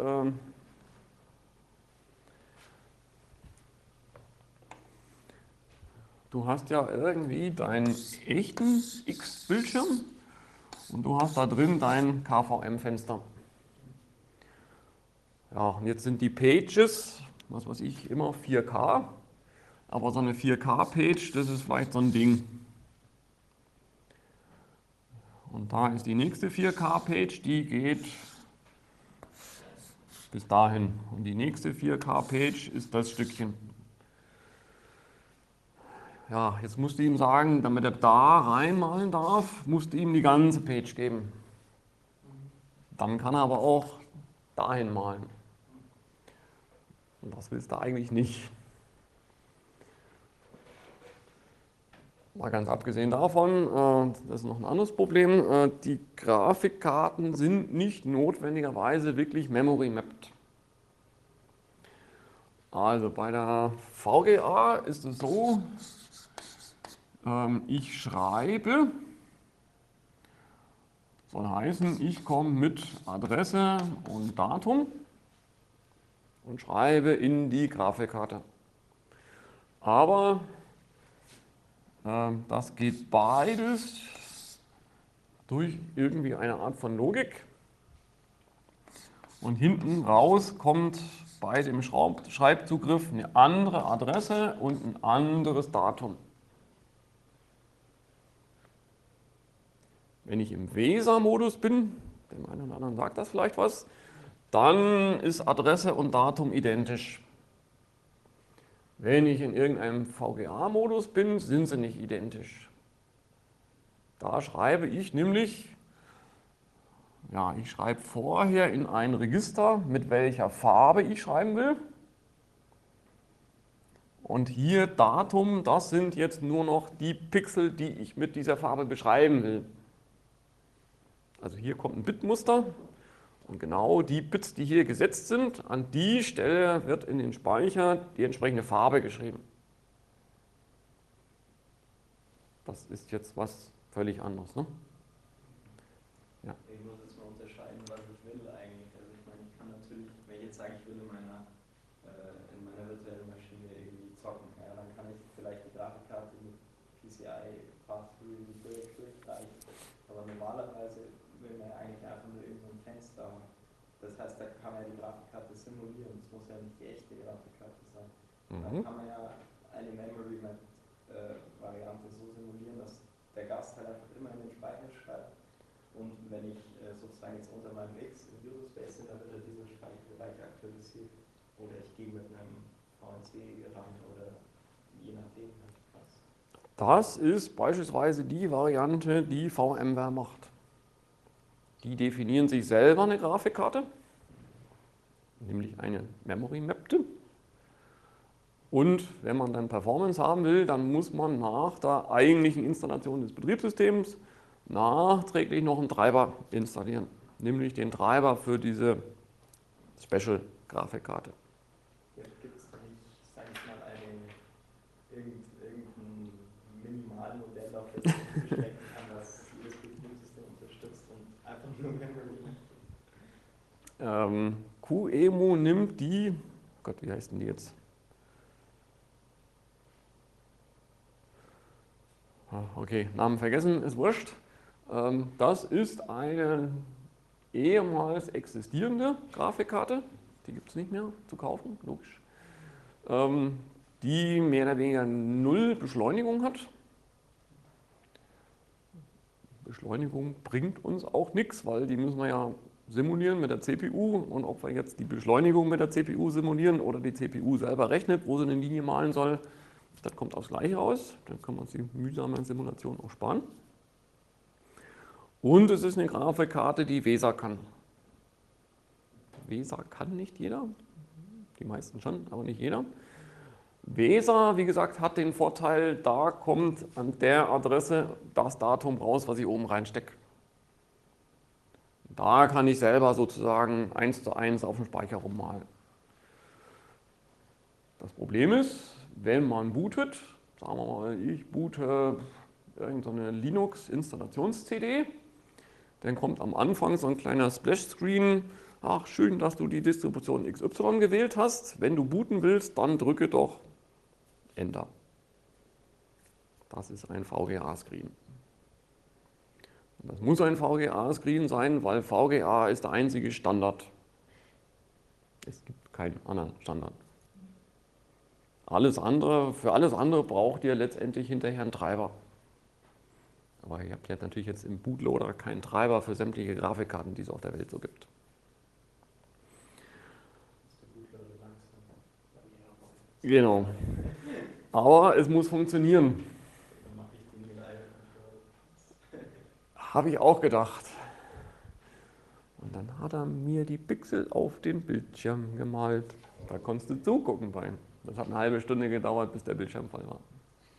du hast ja irgendwie deinen echten X-Bildschirm und du hast da drin dein KVM-Fenster. Ja, und jetzt sind die Pages, was weiß ich, immer 4K, aber so eine 4K-Page, das ist vielleicht so ein Ding. Und da ist die nächste 4K-Page, die geht bis dahin. Und die nächste 4K-Page ist das Stückchen. Ja, jetzt musst du ihm sagen, damit er da reinmalen darf, musst du ihm die ganze Page geben. Dann kann er aber auch dahin malen. Und das willst du eigentlich nicht. Mal ganz abgesehen davon, das ist noch ein anderes Problem, die Grafikkarten sind nicht notwendigerweise wirklich Memory mapped. Also bei der VGA ist es so, ich schreibe, soll heißen, ich komme mit Adresse und Datum und schreibe in die Grafikkarte. Aber das geht beides durch irgendwie eine Art von Logik. Und hinten raus kommt bei dem Schreibzugriff eine andere Adresse und ein anderes Datum. Wenn ich im Weser-Modus bin, dem einen oder anderen sagt das vielleicht was, dann ist Adresse und Datum identisch. Wenn ich in irgendeinem VGA-Modus bin, sind sie nicht identisch. Da schreibe ich nämlich, ja, ich schreibe vorher in ein Register, mit welcher Farbe ich schreiben will. Und hier Datum, das sind jetzt nur noch die Pixel, die ich mit dieser Farbe beschreiben will. Also hier kommt ein Bitmuster und genau die Bits, die hier gesetzt sind, an die Stelle wird in den Speicher die entsprechende Farbe geschrieben. Das ist jetzt was völlig anderes, ne? Ja. Ich muss jetzt mal unterscheiden, was ich will eigentlich. Also ich meine, ich kann natürlich, wenn ich jetzt sage, ich will in meiner virtuellen Maschine irgendwie zocken, ja, dann kann ich vielleicht die Grafikkarte mit PCI Path-Through durchreichen. Aber normalerweise will man ja eigentlich einfach nur irgend so ein Fenster haben. Das heißt, da kann man ja die Grafikkarte simulieren. Es muss ja nicht die echte Grafikkarte sein. Da kann man ja eine Memory Map Variante so simulieren, dass der Gast halt einfach immer in den Speicher schreibt. Und wenn ich sozusagen jetzt unter meinem X im User Space bin, dann wird dieser Speicherbereich aktualisiert. Oder ich gehe mit einem VNC ran oder je nachdem was. Das ist beispielsweise die Variante, die VMware macht. Die definieren sich selber eine Grafikkarte, nämlich eine Memory Mappte. Und wenn man dann Performance haben will, dann muss man nach der eigentlichen Installation des Betriebssystems nachträglich noch einen Treiber installieren, nämlich den Treiber für diese Special-Grafikkarte. Gibt es da nicht, sage ich mal, irgendein Minimalmodell, auf das man beschränken kann, das jedes Betriebssystem unterstützt und einfach nur Memory? QEMU nimmt die, Gott, wie heißt denn die jetzt? Okay, Namen vergessen, ist wurscht. Das ist eine ehemals existierende Grafikkarte, die gibt es nicht mehr zu kaufen, logisch, die mehr oder weniger null Beschleunigung hat. Beschleunigung bringt uns auch nichts, weil die müssen wir ja simulieren mit der CPU und ob wir jetzt die Beschleunigung mit der CPU simulieren oder die CPU selber rechnet, wo sie eine Linie malen soll, das kommt aufs Gleiche raus, dann kann man uns die mühsame Simulation auch sparen. Und es ist eine Grafikkarte, die VESA kann. VESA kann nicht jeder, die meisten schon, aber nicht jeder. VESA, wie gesagt, hat den Vorteil, da kommt an der Adresse das Datum raus, was ich oben reinstecke. Da kann ich selber sozusagen 1:1 auf dem Speicher rummalen. Das Problem ist, wenn man bootet, sagen wir mal, ich boote irgendeine Linux-Installations-CD, dann kommt am Anfang so ein kleiner Splash-Screen. Ach, schön, dass du die Distribution XY gewählt hast. Wenn du booten willst, dann drücke doch Enter. Das ist ein VGA-Screen. Das muss ein VGA-Screen sein, weil VGA ist der einzige Standard. Es gibt keinen anderen Standard. Für alles andere braucht ihr letztendlich hinterher einen Treiber. Aber ihr habt ja natürlich jetzt im Bootloader keinen Treiber für sämtliche Grafikkarten, die es auf der Welt so gibt. Genau. Aber es muss funktionieren. Habe ich auch gedacht. Und dann hat er mir die Pixel auf den Bildschirm gemalt. Da konntest du zugucken bei ihm. Das hat eine halbe Stunde gedauert, bis der Bildschirm voll war.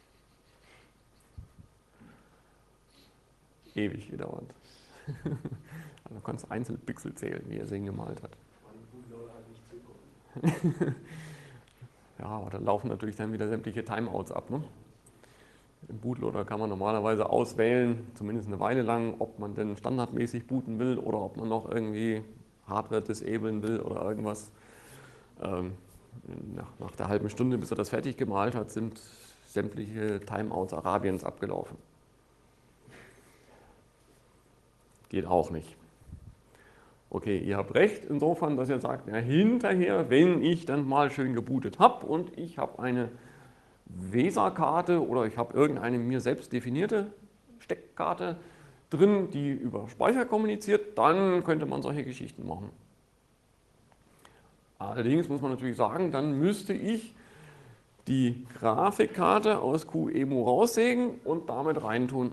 Ewig gedauert. Also du konntest einzelne Pixel zählen, wie er sie gemalt hat. Ja, aber da laufen natürlich dann wieder sämtliche Timeouts ab. Ne? Im Bootloader kann man normalerweise auswählen, zumindest eine Weile lang, ob man denn standardmäßig booten will oder ob man noch irgendwie Hardware disablen will oder irgendwas. Nach der halben Stunde, bis er das fertig gemalt hat, sind sämtliche Timeouts Arabiens abgelaufen. Geht auch nicht. Okay, ihr habt recht insofern, dass ihr sagt, ja, hinterher, wenn ich dann mal schön gebootet habe und ich habe eine VESA-Karte oder ich habe irgendeine mir selbst definierte Steckkarte drin, die über Speicher kommuniziert, dann könnte man solche Geschichten machen. Allerdings muss man natürlich sagen, dann müsste ich die Grafikkarte aus QEMU raussägen und damit reintun.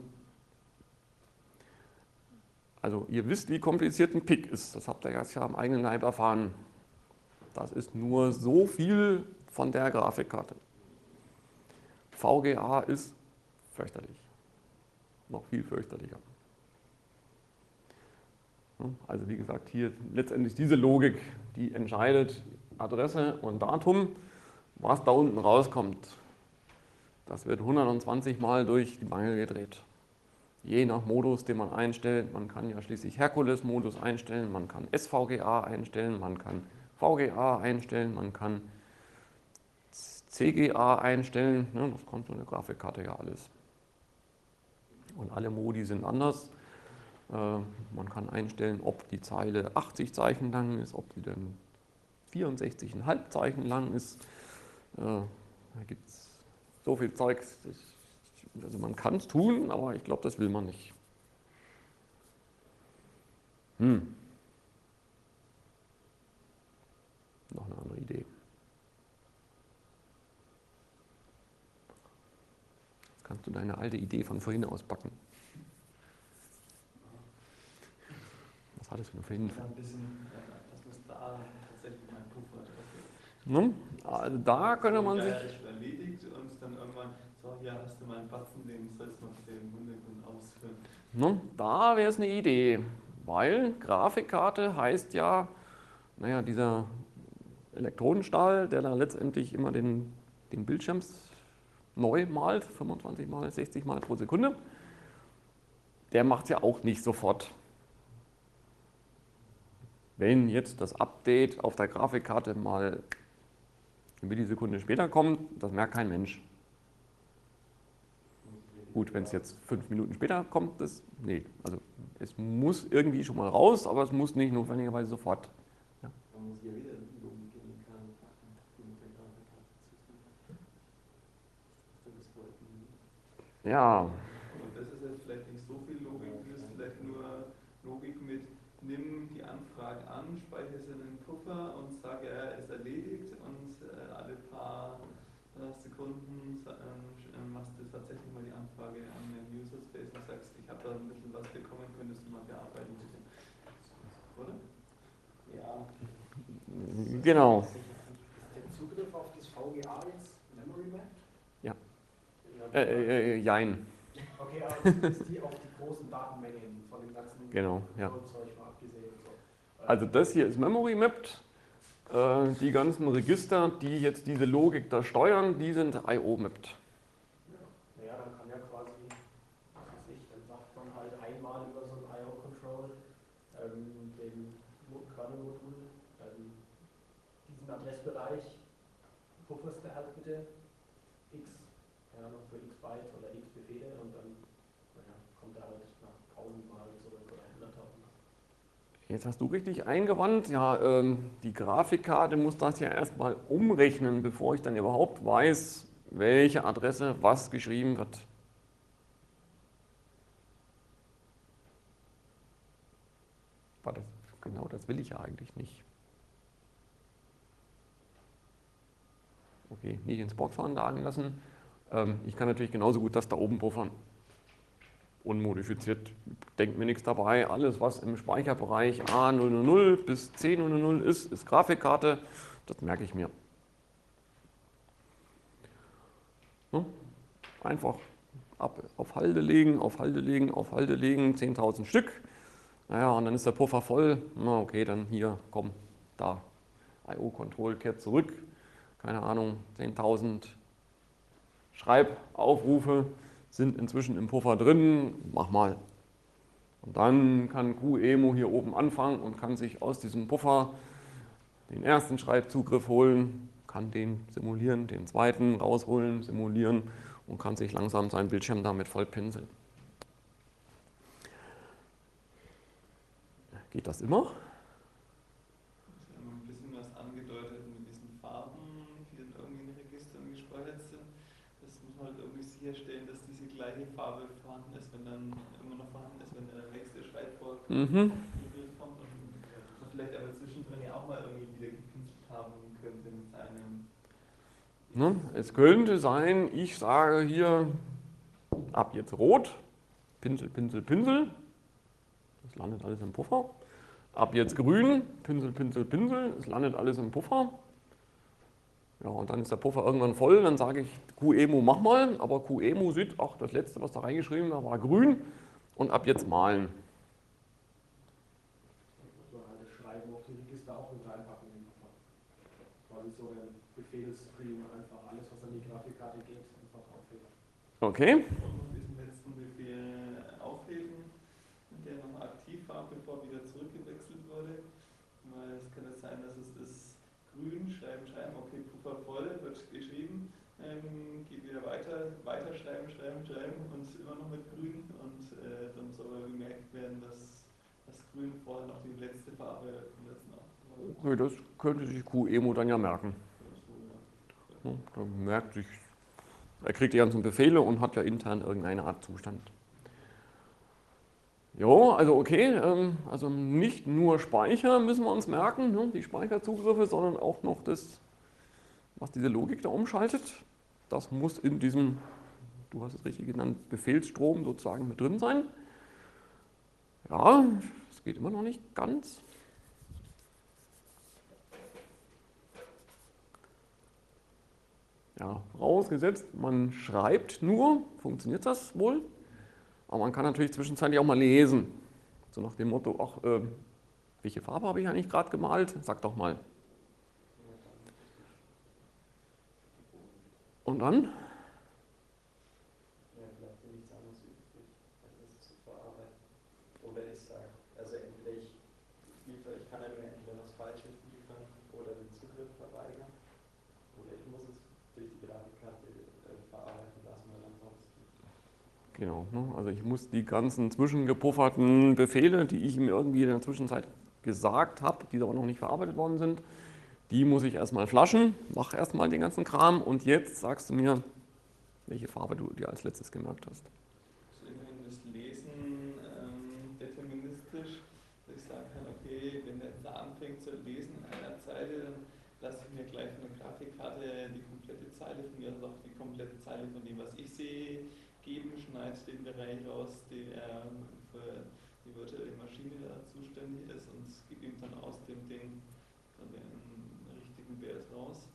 Also ihr wisst, wie kompliziert ein PIC ist. Das habt ihr jetzt ja am eigenen Leib erfahren. Das ist nur so viel von der Grafikkarte. VGA ist fürchterlich. Noch viel fürchterlicher. Also wie gesagt, hier letztendlich diese Logik, die entscheidet Adresse und Datum. Was da unten rauskommt, das wird 120 Mal durch die Bange gedreht. Je nach Modus, den man einstellt. Man kann ja schließlich Herkules-Modus einstellen, man kann SVGA einstellen, man kann VGA einstellen, man kann CGA einstellen. Das kommt so eine Grafikkarte ja alles. Und alle Modi sind anders. Man kann einstellen, ob die Zeile 80 Zeichen lang ist, ob die dann 64,5 Zeichen lang ist. Da gibt es so viel Zeugs. Also man kann es tun, aber ich glaube, das will man nicht. Noch eine andere Idee. Jetzt kannst du deine alte Idee von vorhin auspacken. Was hattest du denn vorhin? Ja, ein bisschen, das muss da tatsächlich mein Puffer drauf ist. Also da könnte man sich... ist schon erledigt und dann irgendwann, so, hier hast du meinen Batzen, den sollst du noch den Hintergrund ausführen. Da wäre es eine Idee, weil Grafikkarte heißt ja, naja, dieser Elektronenstahl, der da letztendlich immer den Bildschirm neu malt, 25 Mal, 60 Mal pro Sekunde, der macht es ja auch nicht sofort. Wenn jetzt das Update auf der Grafikkarte mal eine Millisekunde später kommt, das merkt kein Mensch. Gut, wenn es jetzt 5 Minuten später kommt, nee, also es muss irgendwie schon mal raus, aber es muss nicht notwendigerweise sofort. Ja. Man muss ja wieder Logik in die Kerne packen, die mit der Grafikkarte zusammen. Ja. Und das ist jetzt vielleicht nicht so viel Logik, das ist vielleicht nur Logik mit, nimm die Anfrage an, speichere sie in den Puffer und sage, er ist erledigt und alle paar Sekunden machst du tatsächlich mal die Anfrage an den User Space und sagst, ich habe da ein bisschen was bekommen, könntest du mal bearbeiten, bitte. Oder? Ja. Genau. Ist der Zugriff auf das VGA jetzt Memory Mapped? Ja. Okay, Jein. aber zumindest die auf die großen Datenmengen von dem ganzen Genau, ja. Zeug mal abgesehen und so. Also das hier ist Memory Mapped. Die ganzen Register, die jetzt diese Logik da steuern, die sind I/O Mapped. Naja, dann kann ja quasi, was weiß ich, dann sagt man halt einmal über so ein I/O-Control dem Kernel-Modul diesen Adressbereich pufferst du halt bitte x, ja, noch für x Byte oder x Befehle und dann kommt er halt nach 1000 Mal zurück oder 100.000. Jetzt hast du richtig eingewandt, ja, die Grafikkarte muss das ja erstmal umrechnen, bevor ich dann überhaupt weiß, welche Adresse was geschrieben wird. Genau, das will ich ja eigentlich nicht. Okay, nicht ins Board veranlagen lassen. Ich kann natürlich genauso gut das da oben puffern. Unmodifiziert, denkt mir nichts dabei. Alles, was im Speicherbereich A000 bis C000 ist Grafikkarte. Das merke ich mir. Einfach auf Halde legen, auf Halde legen, auf Halde legen, 10.000 Stück. Naja, und dann ist der Puffer voll. Na okay, dann hier, komm, da. I/O-Control kehrt zurück. Keine Ahnung, 10.000 Schreibaufrufe sind inzwischen im Puffer drin, mach mal. Und dann kann QEMU hier oben anfangen und kann sich aus diesem Puffer den ersten Schreibzugriff holen, kann den simulieren, den zweiten rausholen, simulieren und kann sich langsam seinen Bildschirm damit voll pinseln. Geht das immer? Ich habe ein bisschen was angedeutet mit diesen Farben, die dann irgendwie in Registern gespeichert sind. Das muss man halt irgendwie sicherstellen, dass diese gleiche Farbe vorhanden ist, wenn dann immer noch vorhanden ist, wenn der nächste Schreibwort kommt und man vielleicht aber zwischendrin ja auch mal irgendwie wieder gepinselt haben könnte mit seinem. Es könnte sein, ich sage hier, ab jetzt rot, Pinsel, Pinsel, Pinsel. Das landet alles im Puffer. Ab jetzt grün, Pinsel, Pinsel, Pinsel. Es landet alles im Puffer. Ja, und dann ist der Puffer irgendwann voll, dann sage ich QEMU mach mal, aber QEMU sieht, ach, das letzte, was da reingeschrieben war grün und ab jetzt malen. So halt das Schreiben auf die Register auch mit reinpacken in den Puffer. Quasi so der Befehlsstream einfach alles, was an die Grafikkarte geht, einfach aufheben. Okay. Und diesen letzten Befehl aufheben, der noch aktiv war, bevor wieder zurückgewechselt wurde. Weil es kann ja sein, dass es ist grün, schreiben, okay, Puffer voll, wird geschrieben, geht wieder weiter, schreiben und immer noch mit grün und dann soll aber gemerkt werden, dass das Grün vorher noch die letzte Farbe vom letzten war. Okay, das könnte sich QEMU dann ja merken. Ja, dann merkt sich, er kriegt die ganzen Befehle und hat ja intern irgendeine Art Zustand. Jo, also okay, also nicht nur Speicher müssen wir uns merken, ne, die Speicherzugriffe, sondern auch noch das, was diese Logik da umschaltet. Das muss in diesem, du hast es richtig genannt, Befehlsstrom sozusagen mit drin sein. Ja, es geht immer noch nicht ganz. Ja, vorausgesetzt, man schreibt nur, funktioniert das wohl? Aber man kann natürlich zwischenzeitlich auch mal lesen. So nach dem Motto, ach, welche Farbe habe ich eigentlich gerade gemalt? Sag doch mal. Und dann? Ja, bleibt dir nichts anderes übrig, als das zu verarbeiten. Und wenn ich sage, also entweder ich kann ja nur entweder was Falsches liefern oder den Zugriff verweigern, oder ich muss es durch die Grafikkarte verarbeiten lassen, weil ansonsten. Genau, ne? Also ich muss die ganzen zwischengepufferten Befehle, die ich ihm irgendwie in der Zwischenzeit gesagt habe, die aber noch nicht verarbeitet worden sind, die muss ich erstmal flaschen, mache erstmal den ganzen Kram und jetzt sagst du mir, welche Farbe du dir als letztes gemerkt hast. Also immerhin das Lesen deterministisch, dass ich sagen kann, okay, wenn der da anfängt zu lesen in einer Zeile, dann lasse ich mir gleich von der Grafikkarte die komplette Zeile von mir, also auch die komplette Zeile von dem, was ich sehe, geben, schneide den Bereich raus, der für die virtuelle Maschine da zuständig ist und gebe ihm dann aus dem Ding dann den richtigen Wert raus.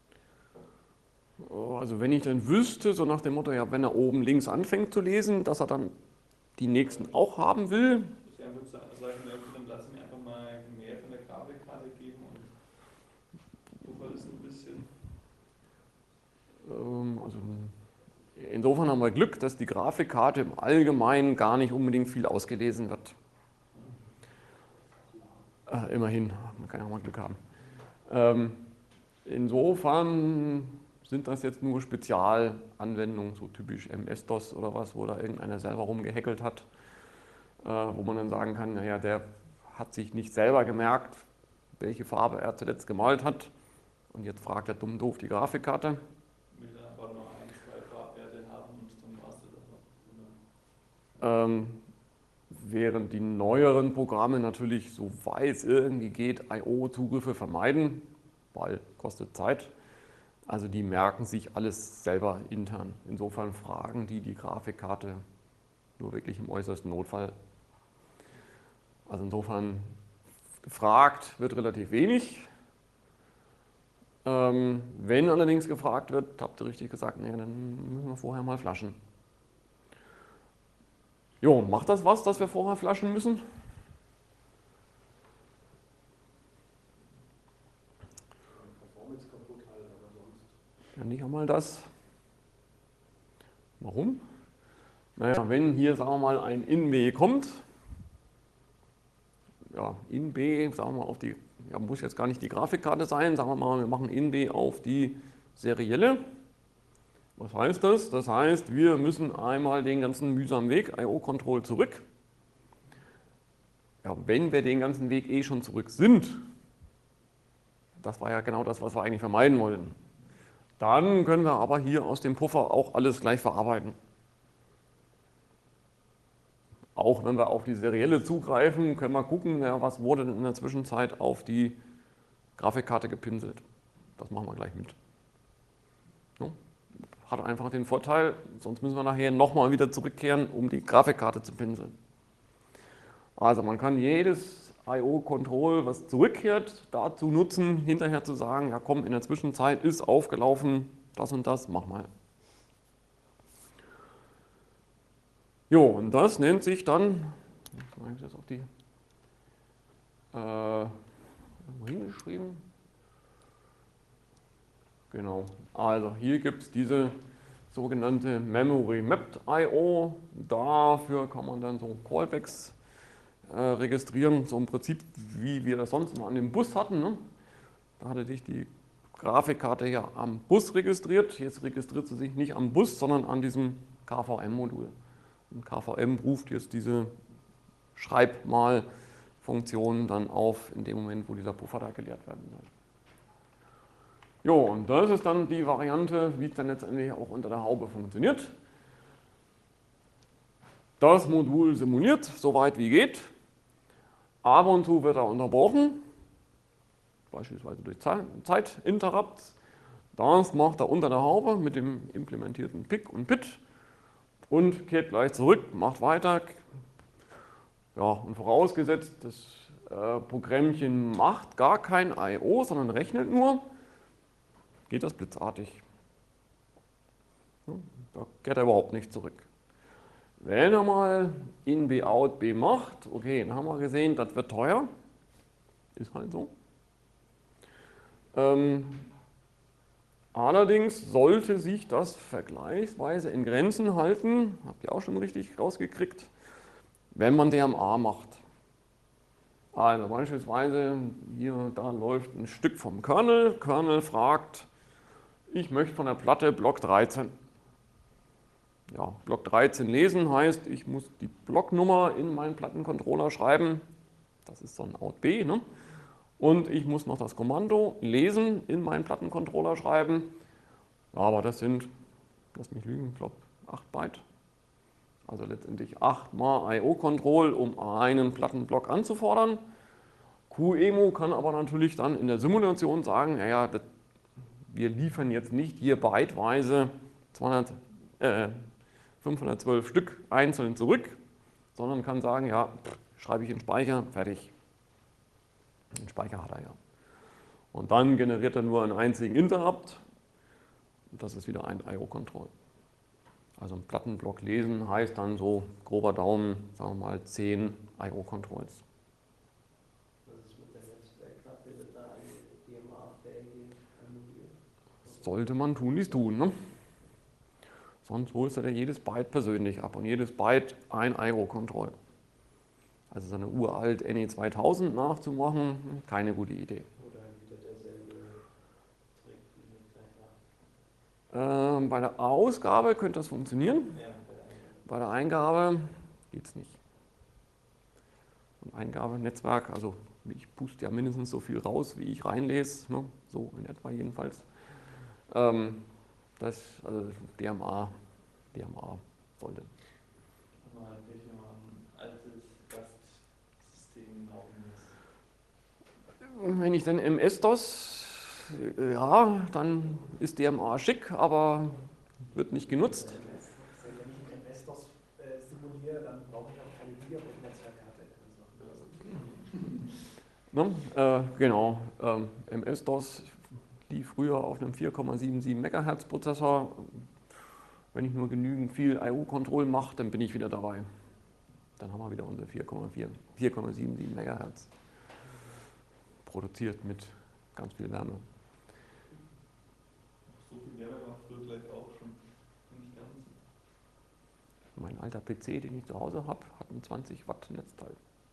Also wenn ich dann wüsste, so nach dem Motto, ja, wenn er oben links anfängt zu lesen, dass er dann die nächsten auch haben will. Ich würde sagen, dann lasse ich mir einfach mal mehr von der Grafikkarte geben und puffer das ein bisschen. Also insofern haben wir Glück, dass die Grafikkarte im Allgemeinen gar nicht unbedingt viel ausgelesen wird. Immerhin, man kann ja auch mal Glück haben. Insofern sind das jetzt nur Spezialanwendungen, so typisch MS-DOS oder was, wo da irgendeiner selber rumgehackelt hat, wo man dann sagen kann, naja, der hat sich nicht selber gemerkt, welche Farbe er zuletzt gemalt hat und jetzt fragt er dumm doof die Grafikkarte. Will dann aber nur ein, zwei Farbwerte haben und dann warst du das noch. Während die neueren Programme natürlich, soweit es irgendwie geht, I/O-Zugriffe vermeiden, weil kostet Zeit. Also die merken sich alles selber intern. Insofern fragen die Grafikkarte nur wirklich im äußersten Notfall. Also insofern gefragt wird relativ wenig. Wenn allerdings gefragt wird, habt ihr richtig gesagt, nee, dann müssen wir vorher mal flaschen. Jo, macht das was, dass wir vorher flaschen müssen? Performance kaputt halt, aber sonst. Ja, nicht einmal das. Warum? Naja, wenn hier, sagen wir mal, ein InB kommt, ja, InB, sagen wir mal, auf die, ja, muss jetzt gar nicht die Grafikkarte sein, sagen wir mal, wir machen InB auf die serielle. Was heißt das? Das heißt, wir müssen einmal den ganzen mühsamen Weg, I/O-Control zurück. Ja, wenn wir den ganzen Weg eh schon zurück sind, das war ja genau das, was wir eigentlich vermeiden wollten, dann können wir aber hier aus dem Puffer auch alles gleich verarbeiten. Auch wenn wir auf die serielle zugreifen, können wir gucken, ja, was wurde denn in der Zwischenzeit auf die Grafikkarte gepinselt. Das machen wir gleich mit. Ja. Hat einfach den Vorteil, sonst müssen wir nachher nochmal wieder zurückkehren, um die Grafikkarte zu pinseln. Also man kann jedes IO-Control, was zurückkehrt, dazu nutzen, hinterher zu sagen, ja komm, in der Zwischenzeit ist aufgelaufen, das und das, mach mal. Jo, und das nennt sich dann, habe ich das auf die hingeschrieben? Genau, also hier gibt es diese sogenannte Memory Mapped I/O. Dafür kann man dann so Callbacks registrieren, so im Prinzip wie wir das sonst mal an dem Bus hatten. Ne? Da hatte sich die Grafikkarte ja am Bus registriert. Jetzt registriert sie sich nicht am Bus, sondern an diesem KVM-Modul. Und KVM ruft jetzt diese Schreibmal-Funktion dann auf, in dem Moment, wo dieser Puffer da geleert werden soll. Jo, und das ist dann die Variante, wie es dann letztendlich auch unter der Haube funktioniert. Das Modul simuliert, soweit wie geht. Ab und zu wird er unterbrochen, beispielsweise durch Zeitinterrupts. Das macht er unter der Haube mit dem implementierten Pick und Pit und kehrt gleich zurück, macht weiter. Ja, und vorausgesetzt, das Programmchen macht gar kein I/O, sondern rechnet nur, geht das blitzartig. Da kehrt er überhaupt nicht zurück. Wenn er mal in B out B macht, okay, dann haben wir gesehen, das wird teuer. Ist halt so. Allerdings sollte sich das vergleichsweise in Grenzen halten, habt ihr auch schon richtig rausgekriegt, wenn man DMA macht. Also beispielsweise hier, da läuft ein Stück vom Kernel. Kernel fragt, ich möchte von der Platte Block 13. Ja, Block 13 lesen heißt, ich muss die Blocknummer in meinen Plattencontroller schreiben. Das ist so ein Out B. Ne? Und ich muss noch das Kommando lesen in meinen Plattencontroller schreiben. Aber das sind, lass mich lügen, ich glaube 8 Byte. Also letztendlich 8 mal IO-Control, um einen Plattenblock anzufordern. QEMU kann aber natürlich dann in der Simulation sagen, naja, wir liefern jetzt nicht hier byteweise 512 Stück einzeln zurück, sondern kann sagen, ja, schreibe ich in Speicher, fertig. Den Speicher hat er ja. Und dann generiert er nur einen einzigen Interrupt. Das ist wieder ein IO-Control. Also ein Plattenblock lesen heißt dann so grober Daumen, sagen wir mal 10 IO-Controls. Was ist mit der Netzwerkkarte, wird da eine DMA-fähige emuliert? Sollte man tunlichst tun, ne? Sonst holst du dir jedes Byte persönlich ab und jedes Byte ein IO-Control. Also so eine uralt NE2000 nachzumachen, keine gute Idee. Oder wieder derselbe Trick wie mit gleich nach? Bei der Ausgabe könnte das funktionieren, Ja, bei der Eingabe geht es nicht. Und Eingabenetzwerk, also ich puste ja mindestens so viel raus, wie ich reinlese, ne? So in etwa jedenfalls. Also DMA sollte. Mal wirklich noch ein altes Gastsystem laufen ist. Wenn ich dann MS-DOS, ja, dann ist DMA schick, aber wird nicht genutzt. Wenn ich einen MS-DOS simuliere, dann brauche ich auch keine Gigabit-Netzwerkkarte. Ne? Genau, MS-DOS lief früher auf einem 4,77 MHz Prozessor. Wenn ich nur genügend viel IO-Control mache, dann bin ich wieder dabei. Dann haben wir wieder unsere 4,77 MHz produziert mit ganz viel Wärme. So viel Mehrwert war früher gleich auch schon nicht ganz. Mein alter PC, den ich zu Hause habe, hat ein 20 Watt Netzteil.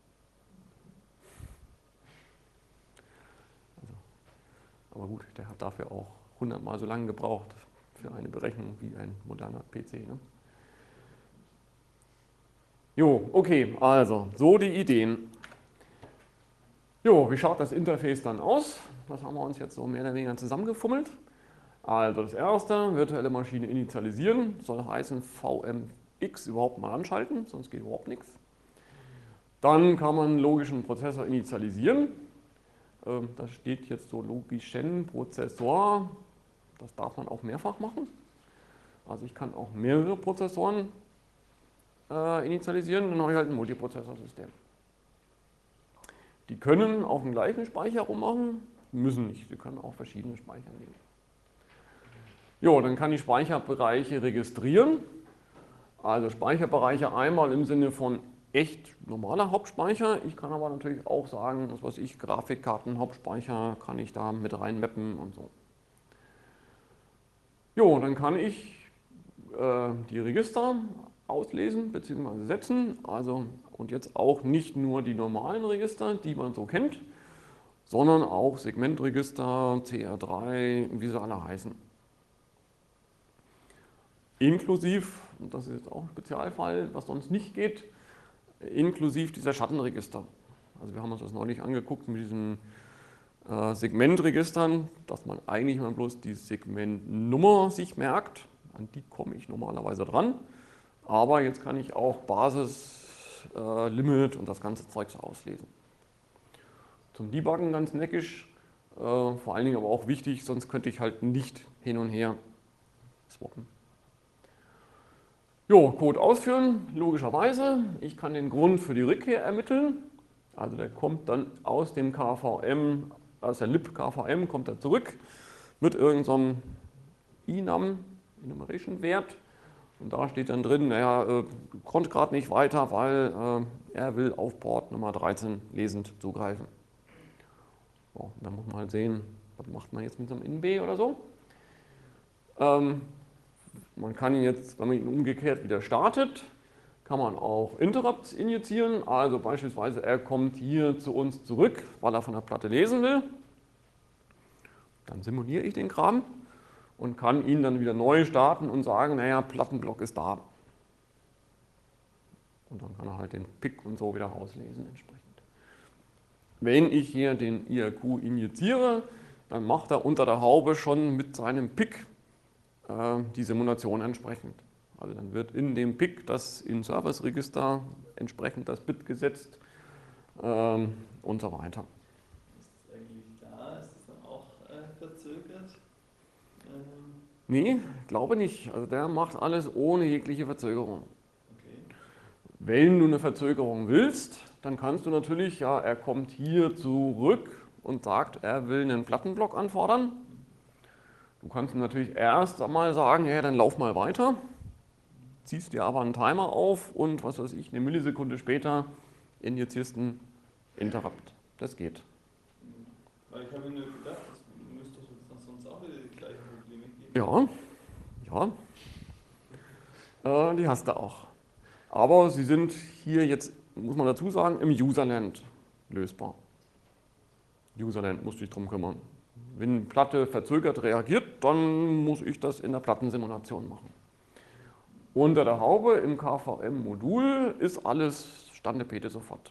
Aber gut, der hat dafür auch 100 Mal so lange gebraucht für eine Berechnung wie ein moderner PC. Ne? Jo, okay, also so die Ideen. Jo, wie schaut das Interface dann aus? Das haben wir uns jetzt so mehr oder weniger zusammengefummelt. Also das erste, virtuelle Maschine initialisieren, soll heißen VMX überhaupt mal anschalten, sonst geht überhaupt nichts. Dann kann man einen logischen Prozessor initialisieren. Da steht jetzt so logischen Prozessor, das darf man auch mehrfach machen. Also ich kann auch mehrere Prozessoren initialisieren, dann habe ich halt ein Multiprozessorsystem. Die können auf dem gleichen Speicher rummachen, müssen nicht. Sie können auch verschiedene Speicher nehmen. Jo, dann kann ich Speicherbereiche registrieren. Also Speicherbereiche einmal im Sinne von echt normaler Hauptspeicher. Ich kann aber natürlich auch sagen, was weiß ich, Grafikkarten, Hauptspeicher kann ich da mit reinmappen und so. Jo, dann kann ich die Register auslesen bzw. setzen. Also, und jetzt auch nicht nur die normalen Register, die man so kennt, sondern auch Segmentregister, CR3, wie sie alle heißen. Inklusiv, und das ist jetzt auch ein Spezialfall, was sonst nicht geht, inklusiv dieser Schattenregister. Also wir haben uns das neulich angeguckt mit diesen Segmentregistern, dass man eigentlich mal bloß die Segmentnummer sich merkt. An die komme ich normalerweise dran. Aber jetzt kann ich auch Basis, Limit und das ganze Zeugs auslesen. Zum Debuggen ganz neckisch, vor allen Dingen aber auch wichtig, sonst könnte ich halt nicht hin und her swappen. Jo, Code ausführen, logischerweise. Ich kann den Grund für die Rückkehr ermitteln. Also der kommt dann aus dem KVM, aus der lib-KVM kommt er zurück mit irgendeinem Enum, Enumeration-Wert. Und da steht dann drin, naja, konnte gerade nicht weiter, weil er will auf Port Nummer 13 lesend zugreifen. So, dann muss man halt sehen, was macht man jetzt mit so einem InB oder so. Man kann ihn jetzt, wenn man ihn umgekehrt wieder startet, kann man auch Interrupts injizieren. Also beispielsweise, er kommt hier zu uns zurück, weil er von der Platte lesen will. Dann simuliere ich den Kram und kann ihn dann wieder neu starten und sagen, naja, Plattenblock ist da. Und dann kann er halt den Pick und so wieder rauslesen entsprechend. Wenn ich hier den IRQ injiziere, dann macht er unter der Haube schon mit seinem Pick die Simulation entsprechend. Also dann wird in dem Pick das In-Service-Register entsprechend das Bit gesetzt und so weiter. Ist das eigentlich da? Ist das dann auch verzögert? Nee, glaube nicht. Also der macht alles ohne jegliche Verzögerung. Okay. Wenn du eine Verzögerung willst, dann kannst du natürlich, ja, er kommt hier zurück und sagt, er will einen Plattenblock anfordern. Du kannst ihm natürlich erst einmal sagen, ja, dann lauf mal weiter, ziehst dir aber einen Timer auf und was weiß ich, eine Millisekunde später injizierst einen Interrupt. Das geht. Weil ich habe mir nur gedacht, das müsste doch sonst auch wieder die gleichen Probleme geben. Ja, die hast du auch. Aber sie sind hier jetzt, muss man dazu sagen, im Userland lösbar. Userland muss sich drum kümmern. Wenn eine Platte verzögert reagiert, dann muss ich das in der Plattensimulation machen. Unter der Haube im KVM-Modul ist alles Standepede sofort.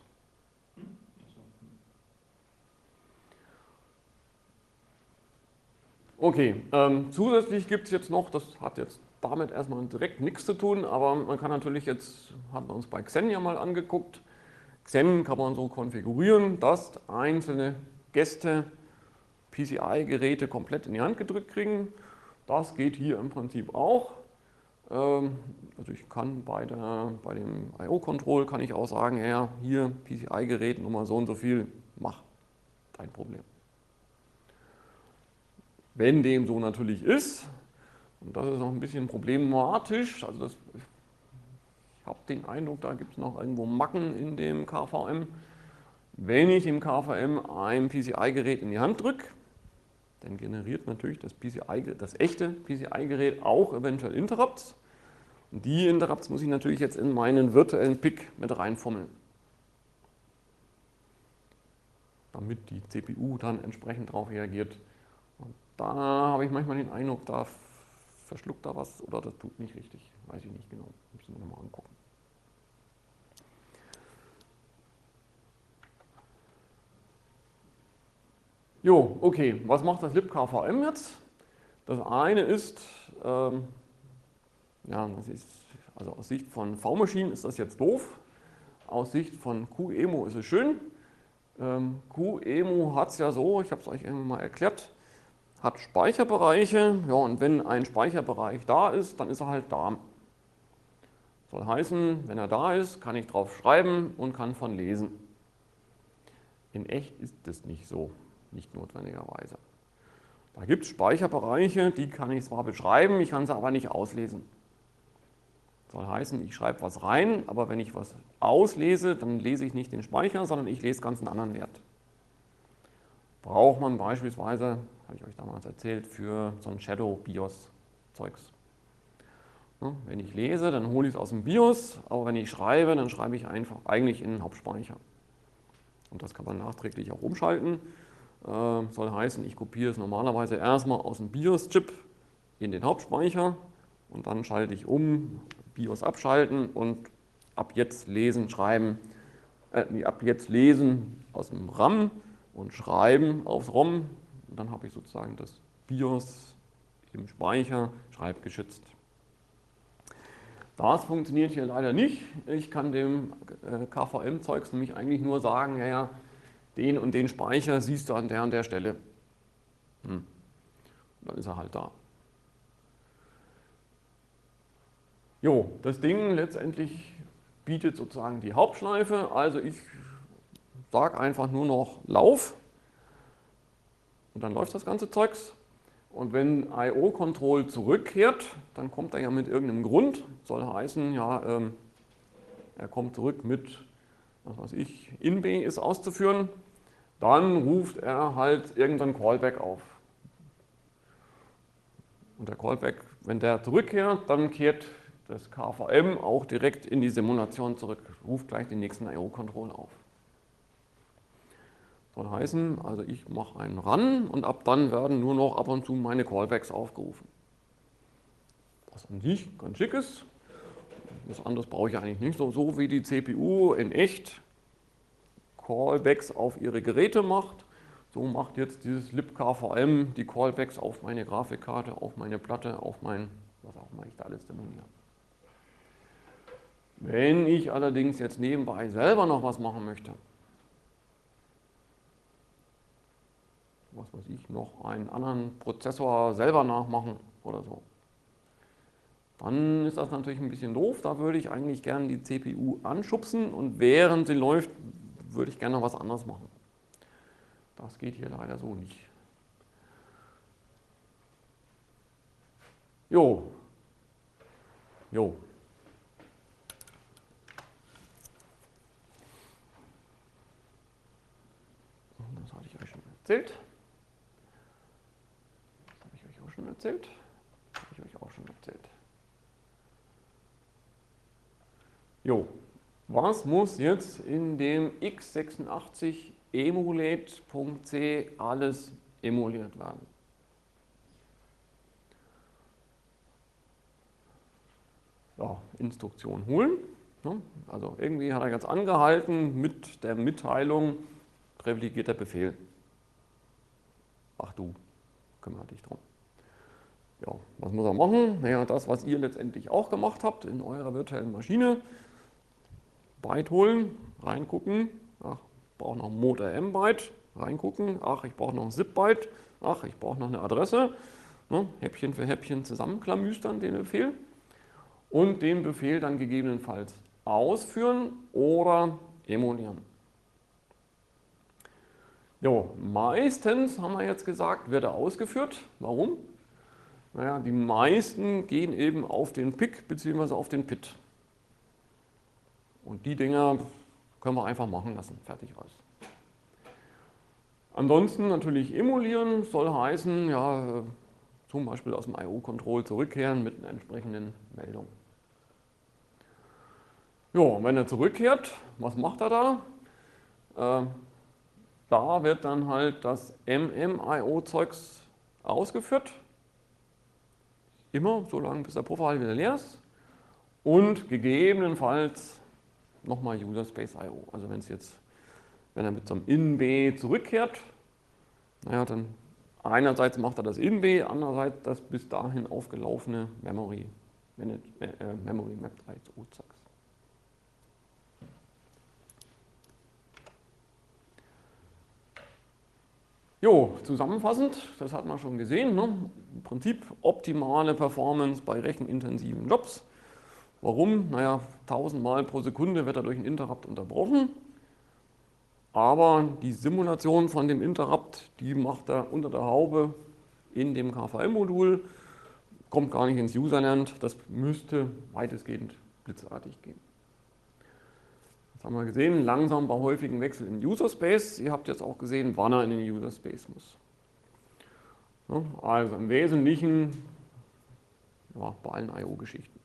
Okay, zusätzlich gibt es jetzt noch, das hat jetzt damit erstmal direkt nichts zu tun, aber man kann natürlich jetzt, haben wir uns bei Xen ja mal angeguckt, Xen kann man so konfigurieren, dass einzelne Gäste PCI-Geräte komplett in die Hand gedrückt kriegen. Das geht hier im Prinzip auch. Also ich kann bei dem IO-Control kann ich auch sagen, ja, hier PCI-Gerät Nummer so und so viel, mach, dein Problem. Wenn dem so natürlich ist, und das ist noch ein bisschen problematisch, also ich habe den Eindruck, da gibt es noch irgendwo Macken in dem KVM. Wenn ich im KVM ein PCI-Gerät in die Hand drücke, dann generiert natürlich das echte PCI-Gerät auch eventuell Interrupts. Und die Interrupts muss ich natürlich jetzt in meinen virtuellen Pick mit reinfummeln, damit die CPU dann entsprechend darauf reagiert. Und da habe ich manchmal den Eindruck, da verschluckt er was oder das tut nicht richtig. Weiß ich nicht genau. Müssen wir nochmal angucken. Jo, okay, was macht das lib-KVM jetzt? Das eine ist, ja, das ist, also aus Sicht von V-Machine ist das jetzt doof, aus Sicht von QEMU ist es schön. QEMU hat es ja so, ich habe es euch irgendwann mal erklärt, hat Speicherbereiche, ja, und wenn ein Speicherbereich da ist, dann ist er halt da. Soll heißen, wenn er da ist, kann ich drauf schreiben und kann von lesen. In echt ist das nicht so, nicht notwendigerweise. Da gibt es Speicherbereiche, die kann ich zwar beschreiben, ich kann sie aber nicht auslesen. Soll heißen, ich schreibe was rein, aber wenn ich was auslese, dann lese ich nicht den Speicher, sondern ich lese ganz einen anderen Wert. Braucht man beispielsweise, habe ich euch damals erzählt, für so ein Shadow-BIOS-Zeugs. Wenn ich lese, dann hole ich es aus dem BIOS, aber wenn ich schreibe, dann schreibe ich einfach eigentlich in den Hauptspeicher. Und das kann man nachträglich auch umschalten. Soll heißen, ich kopiere es normalerweise erstmal aus dem BIOS-Chip in den Hauptspeicher und dann schalte ich um, BIOS abschalten und ab jetzt lesen, schreiben, ab jetzt lesen aus dem RAM und schreiben aufs ROM. Und dann habe ich sozusagen das BIOS im Speicher schreibgeschützt. Das funktioniert hier leider nicht. Ich kann dem KVM-Zeugs nämlich eigentlich nur sagen, ja, den und den Speicher siehst du an der und der Stelle. Dann ist er halt da. Jo, das Ding letztendlich bietet sozusagen die Hauptschleife. Also ich sage einfach nur noch Lauf und dann läuft das ganze Zeugs. Und wenn IO-Control zurückkehrt, dann kommt er ja mit irgendeinem Grund. Soll heißen, ja, er kommt zurück mit, was weiß ich, InB ist auszuführen. Dann ruft er halt irgendein Callback auf. Und der Callback, wenn der zurückkehrt, dann kehrt das KVM auch direkt in die Simulation zurück, ruft gleich den nächsten IO-Control auf. Soll heißen, also ich mache einen Run und ab dann werden nur noch ab und zu meine Callbacks aufgerufen. Was an sich ganz schick ist. Was anderes brauche ich eigentlich nicht. So wie die CPU in echt Callbacks auf ihre Geräte macht, so macht jetzt dieses libKVM die Callbacks auf meine Grafikkarte, auf meine Platte, auf mein, was auch immer ich da alles simuliere. Wenn ich allerdings jetzt nebenbei selber noch was machen möchte, was weiß ich, noch einen anderen Prozessor selber nachmachen oder so, dann ist das natürlich ein bisschen doof. Da würde ich eigentlich gerne die CPU anschubsen und während sie läuft, würde ich gerne noch was anderes machen. Das geht hier leider so nicht. Jo. Das hatte ich euch schon erzählt. Jo, was muss jetzt in dem x86 emulate.c alles emuliert werden? Ja, Instruktion holen. Also irgendwie hat er jetzt angehalten mit der Mitteilung, privilegierter Befehl. Ach du, kümmere dich drum. Ja, was muss er machen? Naja, das, was ihr letztendlich auch gemacht habt in eurer virtuellen Maschine. Byte holen, reingucken. Ach, ich brauche noch ein Mod-RM-Byte. Reingucken. Ach, ich brauche noch ein ZIP-Byte. Ach, ich brauche noch eine Adresse. Häppchen für Häppchen zusammenklamüstern den Befehl. Und den Befehl dann gegebenenfalls ausführen oder emulieren. Jo, meistens, haben wir jetzt gesagt, wird er ausgeführt. Warum? Naja, die meisten gehen eben auf den PIC bzw. auf den PIT. Und die Dinger können wir einfach machen lassen. Fertig aus. Ansonsten natürlich emulieren soll heißen, ja, zum Beispiel aus dem IO-Control zurückkehren mit einer entsprechenden Meldung. Jo, wenn er zurückkehrt, was macht er da? Da wird dann halt das MMIO-Zeugs ausgeführt. Immer so lange, bis der Puffer halt wieder leer ist. Und gegebenenfalls nochmal User Space IO. Also wenn er mit so einem InB zurückkehrt, naja, dann einerseits macht er das InB, andererseits das bis dahin aufgelaufene Memory Mapped IO-Zeugs. Jo, zusammenfassend, das hat man schon gesehen, ne? Im Prinzip optimale Performance bei rechenintensiven Jobs. Warum? Naja, 1000 Mal pro Sekunde wird er durch einen Interrupt unterbrochen. Aber die Simulation von dem Interrupt, die macht er unter der Haube in dem KVM-Modul, kommt gar nicht ins Userland. Das müsste weitestgehend blitzartig gehen. Das haben wir gesehen, langsam bei häufigen Wechsel in User Space. Ihr habt jetzt auch gesehen, wann er in den User Space muss. Ja, also im Wesentlichen ja, bei allen I/O-Geschichten.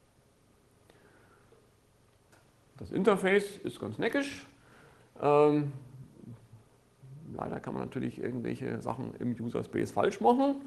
Das Interface ist ganz neckisch. Leider kann man natürlich irgendwelche Sachen im User Space falsch machen.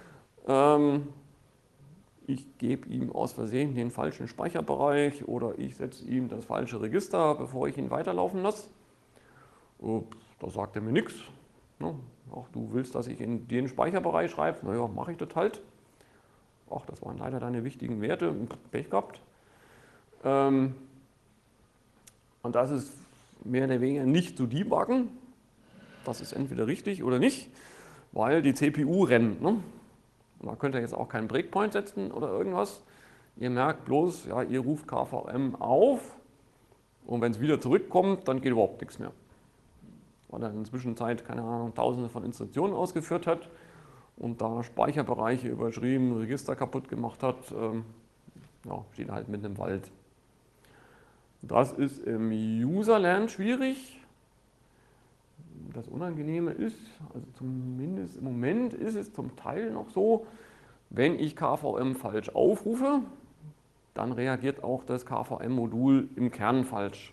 Ich gebe ihm aus Versehen den falschen Speicherbereich oder ich setze ihm das falsche Register, bevor ich ihn weiterlaufen lasse. Da sagt er mir nichts. Auch du willst, dass ich in den Speicherbereich schreibe. Naja, mache ich das halt. Ach, das waren leider deine wichtigen Werte. Pech gehabt. Und das ist mehr oder weniger nicht zu debuggen. Das ist entweder richtig oder nicht, weil die CPU rennt. Ne? Und da könnt ihr jetzt auch keinen Breakpoint setzen oder irgendwas. Ihr merkt bloß, ja, ihr ruft KVM auf und wenn es wieder zurückkommt, dann geht überhaupt nichts mehr. Weil er in der Zwischenzeit, keine Ahnung, tausende von Instruktionen ausgeführt hat und da Speicherbereiche überschrieben, Register kaputt gemacht hat, ja, steht halt mitten im Wald. Das ist im Userland schwierig. Das Unangenehme ist, also zumindest im Moment ist es zum Teil noch so, wenn ich KVM falsch aufrufe, dann reagiert auch das KVM-Modul im Kern falsch.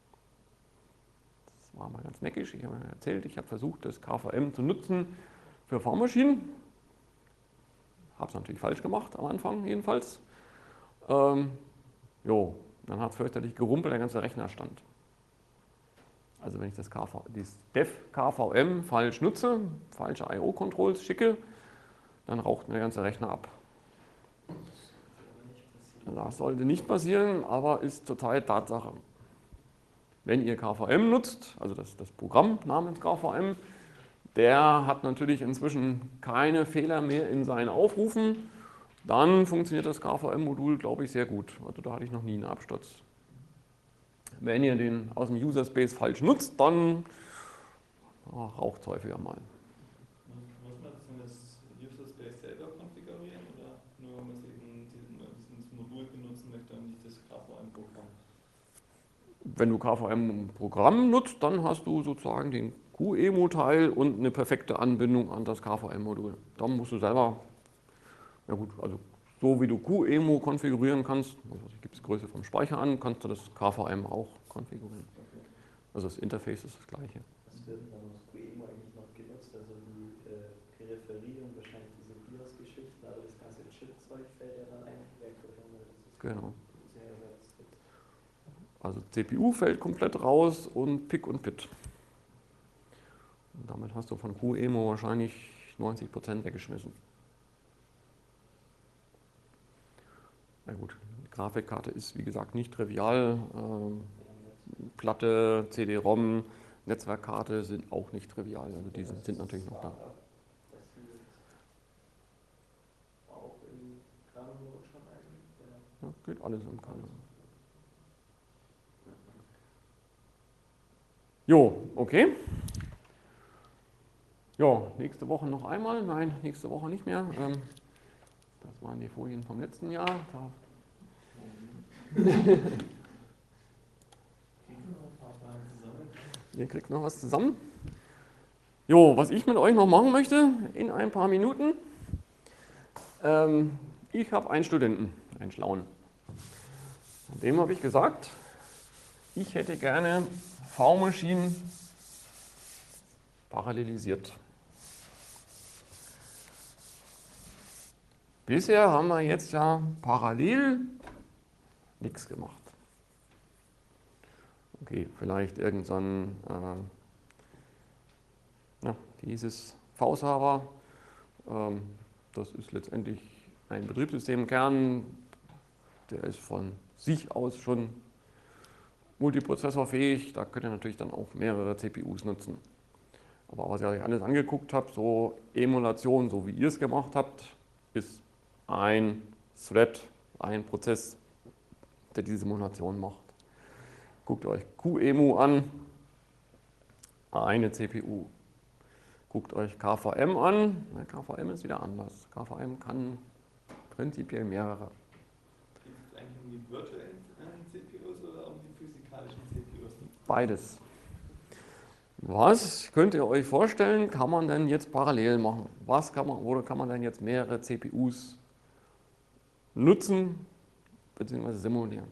Das war mal ganz neckisch, ich habe erzählt, ich habe versucht, das KVM zu nutzen für V-Maschinen. Habe es natürlich falsch gemacht, am Anfang jedenfalls. Dann hat es fürchterlich gerumpelt, der ganze Rechner stand. Also wenn ich das Def KVM falsch nutze, falsche I/O-Controls schicke, dann raucht mir der ganze Rechner ab. Das sollte nicht passieren, aber ist zurzeit Tatsache. Wenn ihr KVM nutzt, also das Programm namens KVM, der hat natürlich inzwischen keine Fehler mehr in seinen Aufrufen, dann funktioniert das KVM-Modul, glaube ich, sehr gut. Also da hatte ich noch nie einen Absturz. Wenn ihr den aus dem User Space falsch nutzt, dann raucht es häufiger mal. Muss man das User Space selber konfigurieren oder nur, wenn man dieses Modul benutzen möchte und nicht das KVM-Programm? Wenn du KVM-Programm nutzt, dann hast du sozusagen den QEMU-Teil und eine perfekte Anbindung an das KVM-Modul. Dann musst du selber, ja gut, also so wie du QEMU konfigurieren kannst, also gibt es Größe vom Speicher an, kannst du das KVM auch konfigurieren. Also das Interface ist das gleiche. Was wird dann aus QEMU eigentlich noch genutzt? Also die Peripherie und wahrscheinlich diese BIOS-Geschichten, aber das ganze Chip-Zeug fällt ja dann eigentlich weg, oder? Genau. Sehr ersetzt. Also CPU fällt komplett raus und PIC und PIT. Und damit hast du von QEMU wahrscheinlich 90% weggeschmissen. Na gut, die Grafikkarte ist wie gesagt nicht trivial. Platte, CD-ROM, Netzwerkkarte sind auch nicht trivial. Also die sind natürlich noch da. Auch im Kernel schon eigentlich? Ja, geht alles im Kernel. Jo, okay. Ja, nächste Woche noch einmal. Nein, nächste Woche nicht mehr. Das waren die Folien vom letzten Jahr. Ihr kriegt noch was zusammen. Jo, was ich mit euch noch machen möchte in ein paar Minuten. Ich habe einen Studenten, einen Schlauen. Dem habe ich gesagt, ich hätte gerne V-Maschinen parallelisiert. Bisher haben wir jetzt ja parallel nichts gemacht. Okay, vielleicht irgendein dieses V-Server, das ist letztendlich ein Betriebssystemkern, der ist von sich aus schon multiprozessorfähig, da könnt ihr natürlich dann auch mehrere CPUs nutzen. Aber was ihr euch alles angeguckt habt, so Emulation, so wie ihr es gemacht habt, ist ein Thread, ein Prozess, der diese Simulation macht. Guckt euch QEMU an, eine CPU. Guckt euch KVM an. KVM ist wieder anders. KVM kann prinzipiell mehrere. Geht es eigentlich um die virtuellen CPUs oder um die physikalischen CPUs? Beides. Was könnt ihr euch vorstellen, kann man denn jetzt parallel machen? Oder kann man denn jetzt mehrere CPUs nutzen bzw. simulieren?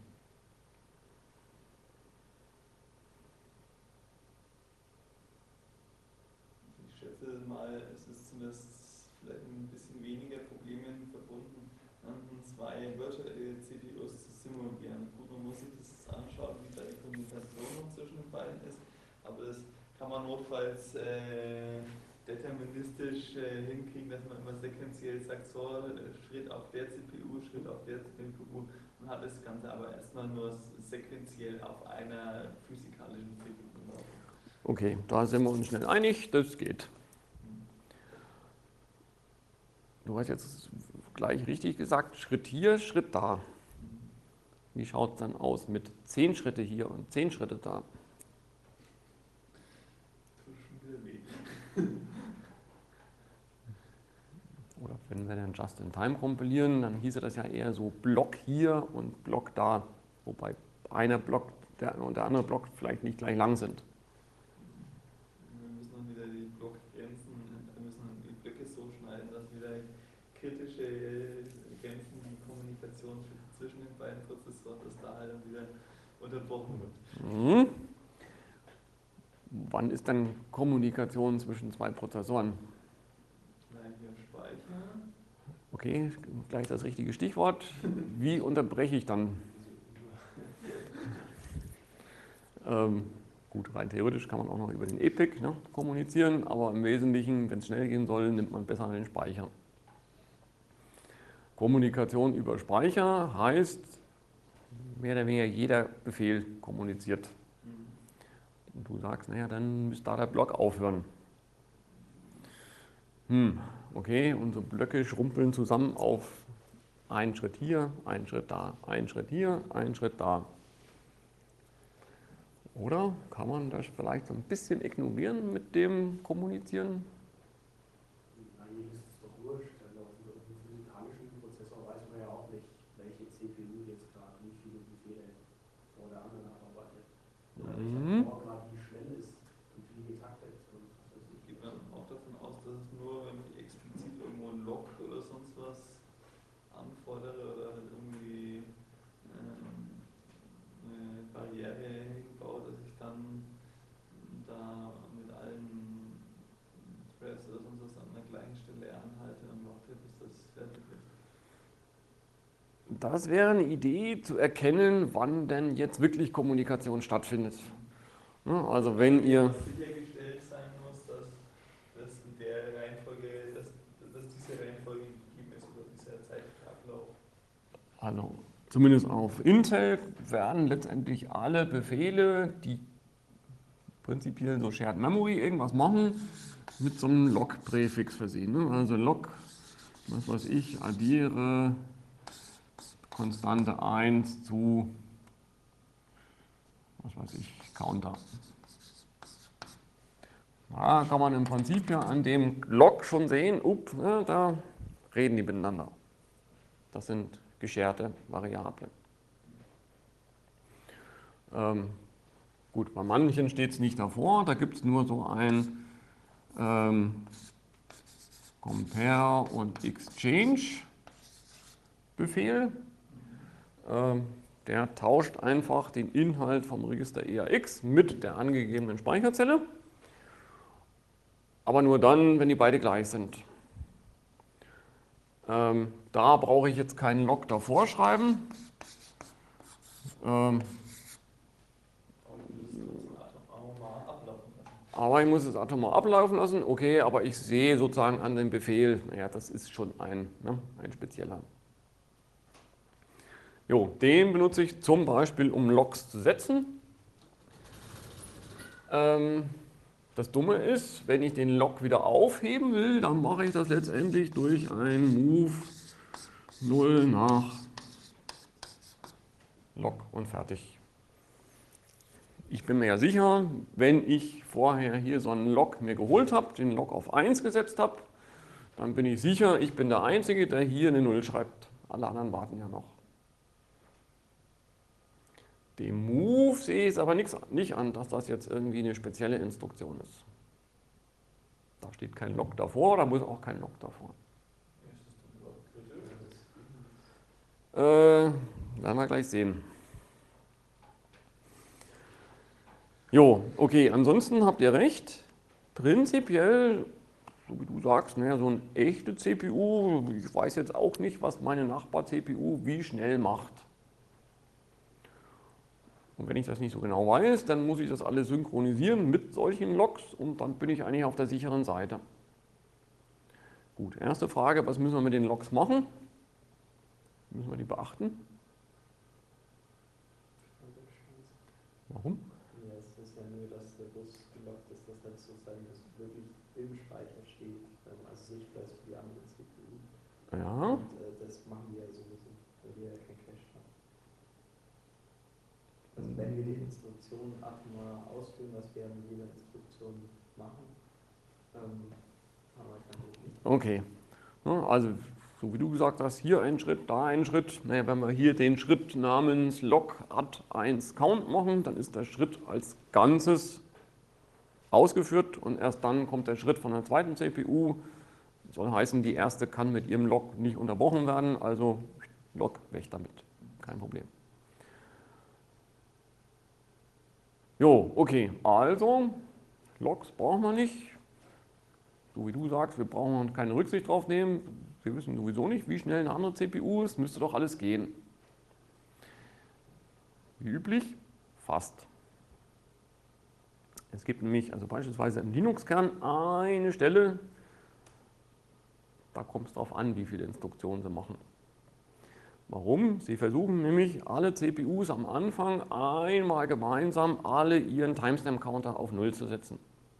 Ich schätze mal, es ist zumindest vielleicht ein bisschen weniger Problemen verbunden, zwei virtuelle CPUs zu simulieren. Gut, man muss sich das anschauen, wie da die Kommunikation zwischen den beiden ist, aber das kann man notfalls deterministisch hinkriegen, dass man immer sequenziell sagt, so Schritt auf der CPU, Schritt auf der CPU. Man hat das Ganze aber erstmal nur sequenziell auf einer physikalischen CPU laufen. Okay, da sind wir uns schnell einig, das geht. Du hast jetzt gleich richtig gesagt, Schritt hier, Schritt da. Wie schaut es dann aus mit 10 Schritte hier und 10 Schritte da? Oder wenn wir dann Just-in-Time kompilieren, dann hieße das ja eher so Block hier und Block da. Wobei einer Block und der andere Block vielleicht nicht gleich lang sind. Wir müssen dann wieder die Blockgrenzen, wir müssen die Blöcke so schneiden, dass wieder kritische Grenzen, die Kommunikation zwischen den beiden Prozessoren, dass da halt dann wieder unterbrochen wird. Mhm. Wann ist denn Kommunikation zwischen zwei Prozessoren? Hier Speicher. Okay, gleich das richtige Stichwort. Wie unterbreche ich dann? Gut, rein theoretisch kann man auch noch über den EPIC kommunizieren, aber im Wesentlichen, wenn es schnell gehen soll, nimmt man besser den Speicher. Kommunikation über Speicher heißt, mehr oder weniger jeder Befehl kommuniziert. Und du sagst, naja, dann müsste da der Block aufhören. Okay, unsere Blöcke schrumpeln zusammen auf einen Schritt hier, einen Schritt da, einen Schritt hier, einen Schritt da. Oder kann man das vielleicht so ein bisschen ignorieren mit dem Kommunizieren? Eigentlich ist es doch wurscht. Also auf einem physikalischen Prozessor weiß man ja auch nicht, welche CPU jetzt gerade wie viele Befehle vor der anderen abarbeitet. Oder gerade wie schnell ist und wie getaktet. Geht man auch davon aus, dass es nur, wenn ich explizit irgendwo ein Log oder sonst was anfordere oder halt irgendwie eine Barriere hinbaue, dass ich dann da mit allen Threads oder sonst was an der gleichen Stelle anhalte und warte, bis das fertig ist. Das wäre eine Idee, zu erkennen, wann denn jetzt wirklich Kommunikation stattfindet. Ja, also wenn ihr... sichergestellt sein muss, dass in der Reihenfolge, dass diese Reihenfolge gegeben ist oder dieser zeitliche Ablauf. Also zumindest auf Intel werden letztendlich alle Befehle, die prinzipiell so Shared Memory irgendwas machen, mit so einem Log-Präfix versehen. Ne? Also Log, was weiß ich, addiere Konstante 1 zu, was weiß ich, Counter. Da kann man im Prinzip ja an dem Log schon sehen, da reden die miteinander. Das sind gescherte Variablen. Gut, bei manchen steht es nicht davor, da gibt es nur so ein Compare und Exchange Befehl. Der tauscht einfach den Inhalt vom Register EAX mit der angegebenen Speicherzelle, aber nur dann, wenn die beide gleich sind. Da brauche ich jetzt keinen Log davor schreiben. Aber ich muss es atomar ablaufen lassen. Okay, aber ich sehe sozusagen an dem Befehl, naja, das ist schon ein spezieller. Jo, den benutze ich zum Beispiel, um Logs zu setzen. Das Dumme ist, wenn ich den Log wieder aufheben will, dann mache ich das letztendlich durch ein Move 0 nach Log und fertig. ich bin mir ja sicher, wenn ich vorher hier so einen Log mir geholt habe, den Log auf 1 gesetzt habe, dann bin ich sicher, ich bin der Einzige, der hier eine 0 schreibt. Alle anderen warten ja noch. Dem Move sehe ich es aber nicht an, dass das jetzt irgendwie eine spezielle Instruktion ist. Da steht kein Log davor, da muss auch kein Log davor. Werden wir gleich sehen. Jo, okay, ansonsten habt ihr recht. Prinzipiell, so wie du sagst, ne, so eine echte CPU, ich weiß jetzt auch nicht, was meine Nachbar-CPU wie schnell macht. Und wenn ich das nicht so genau weiß, dann muss ich das alles synchronisieren mit solchen Logs und dann bin ich eigentlich auf der sicheren Seite. Gut, erste Frage, was müssen wir mit den Logs machen? Müssen wir die beachten? Warum? Ja, es ist ja nur, dass der Bus gelockt ist, dass dann sozusagen das wirklich im Speicher steht, also sichtbar ist für die andere CPU. Ja. Und das machen wir ja sowieso, weil wir ja kein Cache haben. Also wenn wir die Instruktionen mal ausführen, was wir mit jeder Instruktion machen, haben wir kein Problem. Okay. Ja, also, so wie du gesagt hast, hier ein Schritt, da ein Schritt. Naja, wenn wir hier den Schritt namens log add 1 count machen, dann ist der Schritt als Ganzes ausgeführt und erst dann kommt der Schritt von der zweiten CPU. Das soll heißen, die erste kann mit ihrem Log nicht unterbrochen werden, also Log weg damit. Kein Problem. Jo, okay, also Logs brauchen wir nicht. So wie du sagst, wir brauchen keine Rücksicht drauf nehmen. Wir wissen sowieso nicht, wie schnell eine andere CPU ist. Müsste doch alles gehen. Wie üblich, fast. Es gibt nämlich also beispielsweise im Linux-Kern eine Stelle, da kommt es darauf an, wie viele Instruktionen sie machen. Warum? Sie versuchen nämlich alle CPUs am Anfang einmal gemeinsam alle ihren Timestamp-Counter auf 0 zu setzen.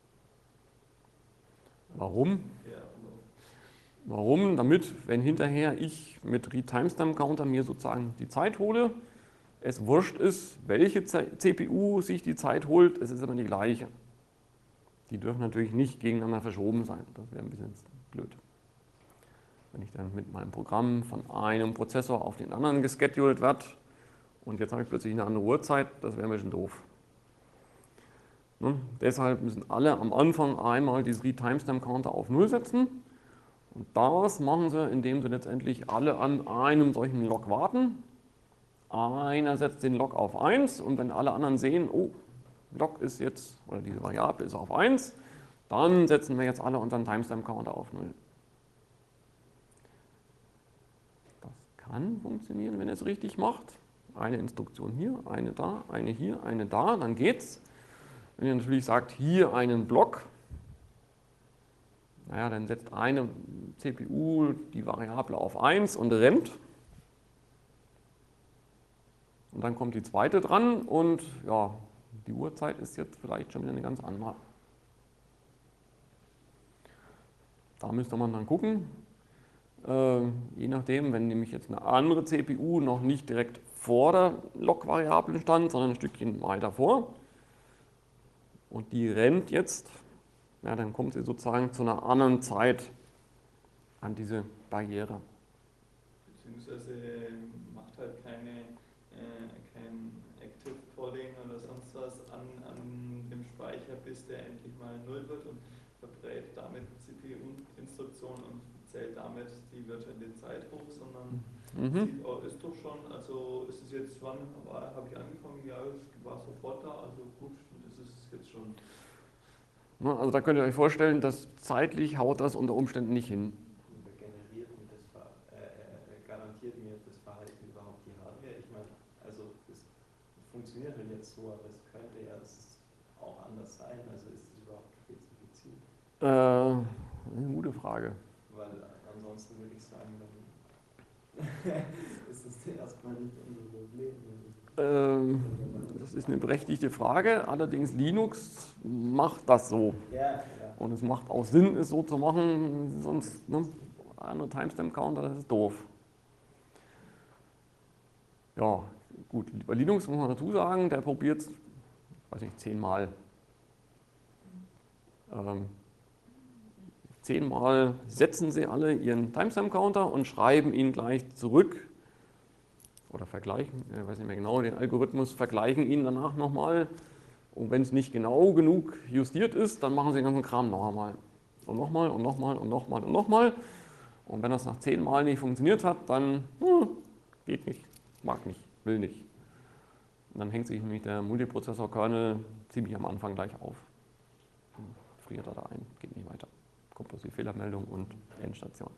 Warum? Warum? Damit, wenn hinterher ich mit Read-Timestamp-Counter mir sozusagen die Zeit hole, es wurscht ist, welche CPU sich die Zeit holt, es ist aber die gleiche. Die dürfen natürlich nicht gegeneinander verschoben sein, das wäre ein bisschen blöd. Wenn ich dann mit meinem Programm von einem Prozessor auf den anderen gescheduled werde und jetzt habe ich plötzlich eine andere Uhrzeit, das wäre ein bisschen doof. Ne? Deshalb müssen alle am Anfang einmal diesen Read-Timestamp-Counter auf 0 setzen. Und das machen sie, indem sie letztendlich alle an einem solchen Log warten. Einer setzt den Log auf 1 und wenn alle anderen sehen, oh, Log ist jetzt, oder diese Variable ist auf 1, dann setzen wir jetzt alle unseren Timestamp-Counter auf 0. Das kann funktionieren, wenn ihr es richtig macht. Eine Instruktion hier, eine da, eine hier, eine da, dann geht's. Wenn ihr natürlich sagt, hier einen Block, naja, dann setzt eine CPU die Variable auf 1 und rennt. Und dann kommt die zweite dran und ja, die Uhrzeit ist jetzt vielleicht schon wieder eine ganz andere. Da müsste man dann gucken, je nachdem, wenn nämlich jetzt eine andere CPU noch nicht direkt vor der Log-Variable stand, sondern ein Stückchen weiter vor und die rennt jetzt, ja, dann kommt sie sozusagen zu einer anderen Zeit an diese Barriere. Beziehungsweise macht halt kein Active Calling oder sonst was an dem Speicher, bis der endlich mal 0 wird und verbrät damit CPU-Instruktionen und zählt damit die virtuelle Zeit hoch, sondern sieht, oh, ist doch schon, also ist es jetzt, wann habe ich angefangen? Ja, es war sofort da, also gut, das ist jetzt schon. Also da könnt ihr euch vorstellen, dass zeitlich haut das unter Umständen nicht hin. Garantiert mir das Verhalten überhaupt die Hardware? Ich meine, also es funktioniert halt jetzt so, aber es könnte ja auch anders sein. Also ist es überhaupt spezifiziert? Eine gute Frage. Weil ansonsten würde ich sagen, dann ist es erstmal nicht unser Problem. Das ist eine berechtigte Frage, allerdings Linux macht das so. Ja. Und es macht auch Sinn, es so zu machen, sonst andere Timestamp-Counter, das ist doof. Ja, gut, bei Linux muss man dazu sagen, der probiert weiß nicht, 10 Mal. 10 Mal setzen Sie alle Ihren Timestamp-Counter und schreiben ihn gleich zurück oder vergleichen, ich weiß nicht mehr genau, den Algorithmus vergleichen ihn danach nochmal. Und wenn es nicht genau genug justiert ist, dann machen Sie den ganzen Kram noch einmal. Und nochmal und nochmal und nochmal und nochmal. Und wenn das nach 10 Mal nicht funktioniert hat, dann geht nicht, mag nicht, will nicht. Und dann hängt sich nämlich der Multiprozessor-Kernel ziemlich am Anfang gleich auf. Friert er da ein, geht nicht weiter. Kommt bloß die Fehlermeldung und Endstation.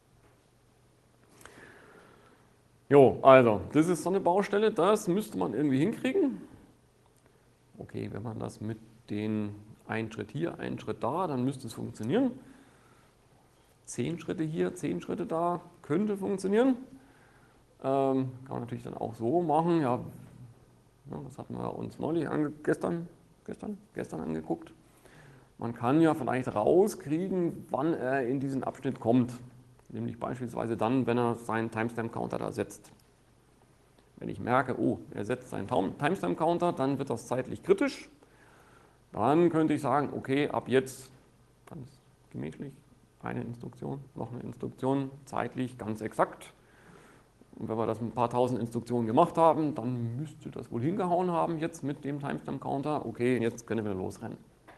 Jo, also, das ist so eine Baustelle, das müsste man irgendwie hinkriegen. Okay, wenn man das mit den einen Schritt hier, einen Schritt da, dann müsste es funktionieren. 10 Schritte hier, 10 Schritte da, könnte funktionieren. Kann man natürlich dann auch so machen. Ja, das hatten wir uns neulich gestern angeguckt. Man kann ja vielleicht rauskriegen, wann er in diesen Abschnitt kommt. Nämlich beispielsweise dann, wenn er seinen Timestamp-Counter da setzt. Wenn ich merke, oh, er setzt seinen Timestamp-Counter, dann wird das zeitlich kritisch. Dann könnte ich sagen, okay, ab jetzt ganz gemächlich eine Instruktion, noch eine Instruktion, zeitlich ganz exakt. Und wenn wir das mit ein paar tausend Instruktionen gemacht haben, dann müsste das wohl hingehauen haben jetzt mit dem Timestamp-Counter. Okay, jetzt können wir losrennen.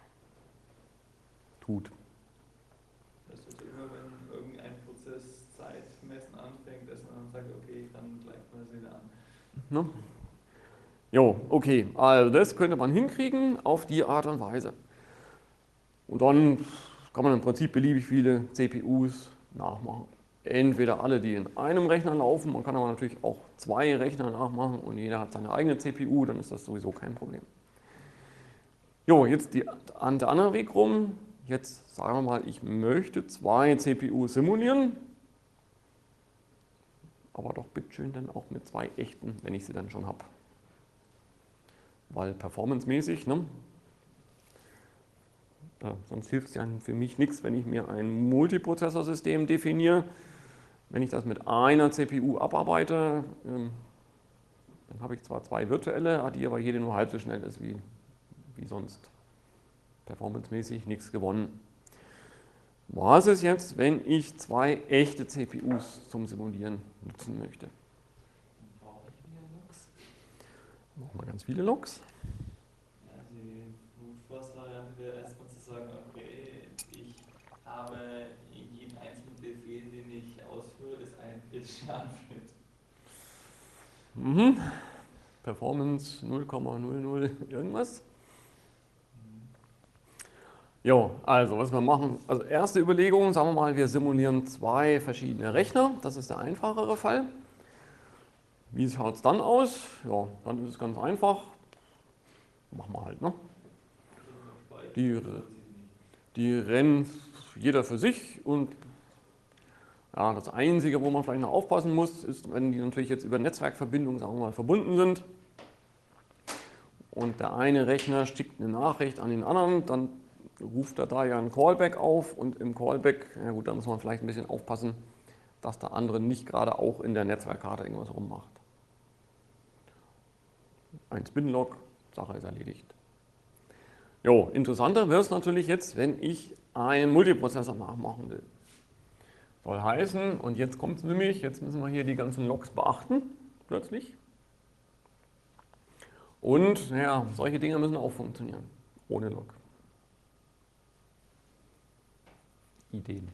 Tut. Das ist immer, wenn irgendein Prozess Zeitmessen anfängt, dass man dann sagt, okay, dann gleicht man das wieder an. Ne? Jo, okay, also das könnte man hinkriegen auf die Art und Weise. Und dann kann man im Prinzip beliebig viele CPUs nachmachen. Entweder alle, die in einem Rechner laufen, man kann aber natürlich auch 2 Rechner nachmachen und jeder hat seine eigene CPU, dann ist das sowieso kein Problem. Jo, jetzt der andere Weg rum. Jetzt sagen wir mal, ich möchte 2 CPUs simulieren, aber doch bitteschön dann auch mit 2 echten, wenn ich sie dann schon habe. Weil performancemäßig, ne? Sonst hilft es ja für mich nichts, wenn ich mir ein Multiprozessorsystem definiere. Wenn ich das mit einer CPU abarbeite, dann habe ich zwar 2 virtuelle, die aber jede nur halb so schnell ist wie sonst. Performancemäßig nichts gewonnen. Was ist jetzt, wenn ich 2 echte CPUs zum Simulieren nutzen möchte? Brauche ich mehr Logs? Machen wir ganz viele Logs. Ja, die Brute-Force-Variante wäre erstmal zu sagen, okay, ich habe jeden einzelnen Befehl, den ich ausführe, ist ein kritischer Anschnitt. Performance 0,00 irgendwas. Jo, also was wir machen, also erste Überlegung, sagen wir mal, wir simulieren 2 verschiedene Rechner, das ist der einfachere Fall. Wie schaut es dann aus? Ja, dann ist es ganz einfach, machen wir halt, ne? Die rennen jeder für sich und ja, das Einzige, wo man vielleicht noch aufpassen muss, ist, wenn die natürlich jetzt über Netzwerkverbindungen, sagen wir mal, verbunden sind und der eine Rechner schickt eine Nachricht an den anderen, dann ruft er da ja ein Callback auf und im Callback, ja gut, da muss man vielleicht ein bisschen aufpassen, dass der andere nicht gerade auch in der Netzwerkkarte irgendwas rummacht. Ein Spin-Log, Sache ist erledigt. Jo, interessanter wird es natürlich jetzt, wenn ich einen Multiprozessor nachmachen will. Soll heißen, und jetzt kommt es nämlich, jetzt müssen wir hier die ganzen Logs beachten, plötzlich. Und ja, solche Dinge müssen auch funktionieren, ohne Log. Ideen.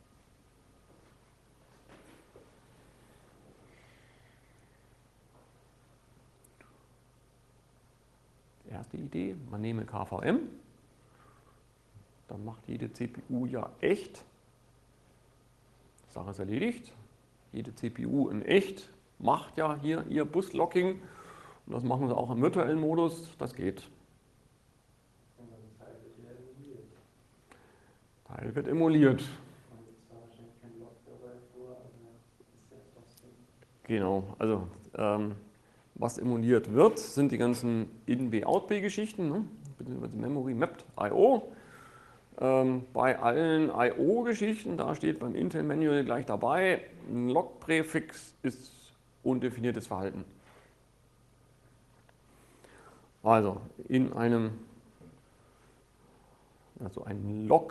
Die erste Idee, man nehme KVM, dann macht jede CPU ja echt. Sache ist erledigt. Jede CPU in echt macht ja hier ihr Bus-Locking und das machen sie auch im virtuellen Modus, das geht. Teil wird emuliert. Genau, also was emuliert wird, sind die ganzen In-B-Out-B-Geschichten, ne? Beziehungsweise Memory Mapped I/O. Bei allen I/O-Geschichten, da steht beim Intel Manual gleich dabei, ein Log-Präfix ist undefiniertes Verhalten. Also in einem, also ein Log,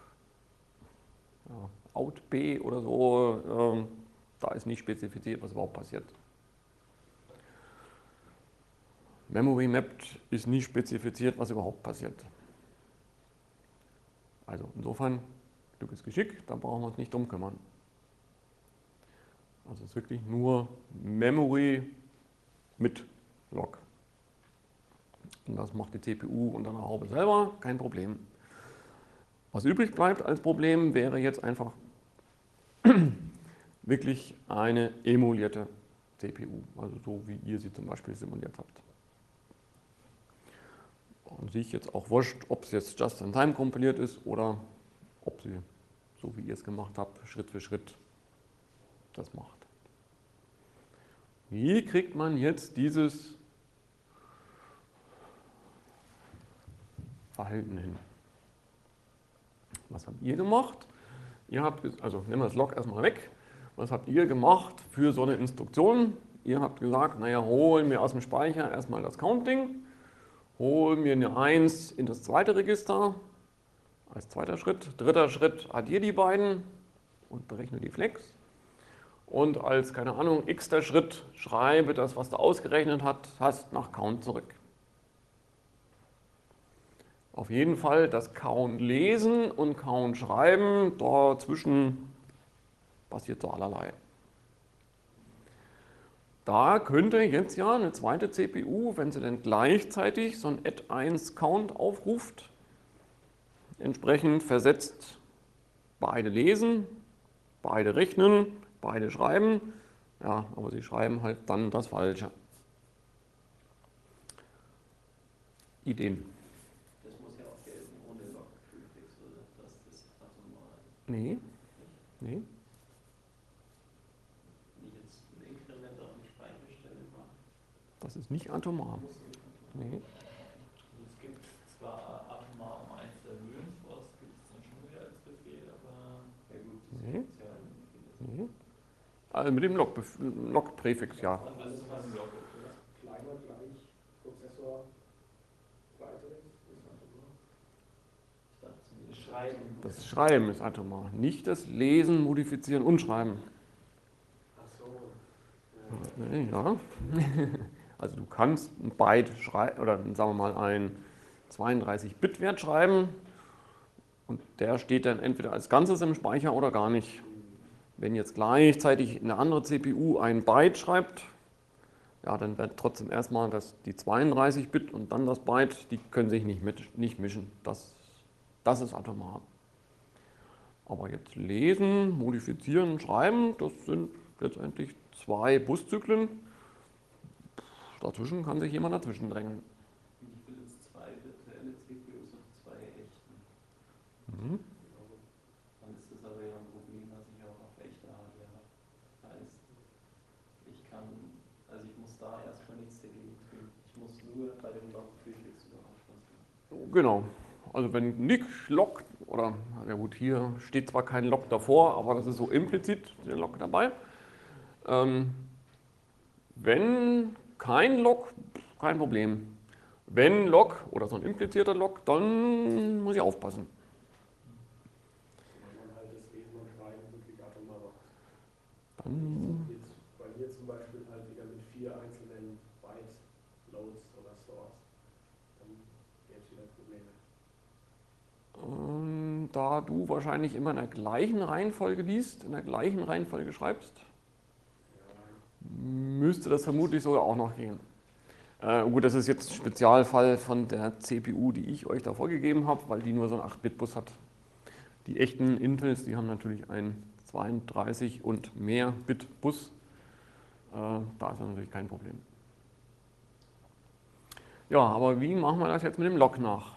ja, out B oder so, da ist nicht spezifiziert, was überhaupt passiert. Memory mapped ist nicht spezifiziert, was überhaupt passiert. Also insofern, Glück ist Geschick, da brauchen wir uns nicht drum kümmern. Also es ist wirklich nur Memory mit Log. Und das macht die CPU unter einer Haube selber, kein Problem. Was übrig bleibt als Problem, wäre jetzt einfach wirklich eine emulierte CPU, also so wie ihr sie zum Beispiel simuliert habt. Und sich jetzt auch wurscht, ob es jetzt just in time kompiliert ist oder ob sie, so wie ihr es gemacht habt, Schritt für Schritt das macht. Wie kriegt man jetzt dieses Verhalten hin? Was habt ihr gemacht? Ihr habt, also nehmen wir das Log erstmal weg. Was habt ihr gemacht für so eine Instruktion? Ihr habt gesagt, naja, hol mir aus dem Speicher erstmal das Counting, hol mir eine 1 in das zweite Register als zweiter Schritt. Dritter Schritt, addier die beiden und berechne die Flex. Und als, keine Ahnung, x-ter Schritt, schreibe das, was du ausgerechnet hast, nach Count zurück. Auf jeden Fall das Count lesen und Count schreiben, dazwischen passiert so allerlei. Da könnte jetzt ja eine zweite CPU, wenn sie dann gleichzeitig so ein add1-Count aufruft, entsprechend versetzt beide lesen, beide rechnen, beide schreiben, ja, aber sie schreiben halt dann das Falsche. Ideen? Das muss ja auch gelten ohne Log-Prefix, oder? Dass das atomar ist. Nee, nee. Wenn ich jetzt ein Inkrement auf die Speicherstelle mache. Das ist nicht atomar. Nee. Es gibt zwar atomar um 1 erhöhen, was gibt es dann schon wieder als Befehl, aber ja gut, das Nee. ist ja ein Nee. Also mit dem Log-Präfix, ja. Das ist mal ein Log, oder? Kleiner gleich Prozessor weiteres ist atomar. Ich dachte zumindest Schreiben. Das Schreiben ist atomar, nicht das Lesen, Modifizieren und Schreiben. Ach so. Nee, ja. Also du kannst ein Byte schreiben, oder sagen wir mal einen 32-Bit-Wert schreiben und der steht dann entweder als Ganzes im Speicher oder gar nicht. Wenn jetzt gleichzeitig eine andere CPU ein Byte schreibt, ja, dann wird trotzdem erstmal die 32-Bit und dann das Byte, die können sich nicht mischen. Das ist atomar. Aber jetzt lesen, modifizieren, schreiben, das sind letztendlich zwei Buszyklen. Dazwischen kann sich jemand dazwischen drängen. Ich will jetzt 2 virtuelle CPUs und 2 echten. Mhm. Dann ist das aber ja ein Problem, was ich auch auf echter Hardware habe. Heißt, ich muss da erstmal nichts dagegen tun. Ich muss nur bei dem Log-Prefix überhaupt was machen. Genau. Also wenn Nick Log, oder ja gut, hier steht zwar kein Log davor, aber das ist so implizit der Log dabei. Wenn kein Log, kein Problem. Wenn Log oder so ein implizierter Log, dann muss ich aufpassen. Wenn man halt das Lesen und Schreiben wirklich atomar macht. Dann, Jetzt bei mir zum Beispiel halt wieder mit 4 einzelnen Byte-Loads oder Stores, dann gäbe es wieder Probleme. da du wahrscheinlich immer in der gleichen Reihenfolge liest, in der gleichen Reihenfolge schreibst, müsste das vermutlich sogar auch noch gehen. Gut, das ist jetzt ein Spezialfall von der CPU, die ich euch da vorgegeben habe, weil die nur so einen 8-Bit-Bus hat. Die echten Intels, die haben natürlich einen 32 und mehr Bit-Bus. Da ist das natürlich kein Problem. Ja, aber wie machen wir das jetzt mit dem Log nach?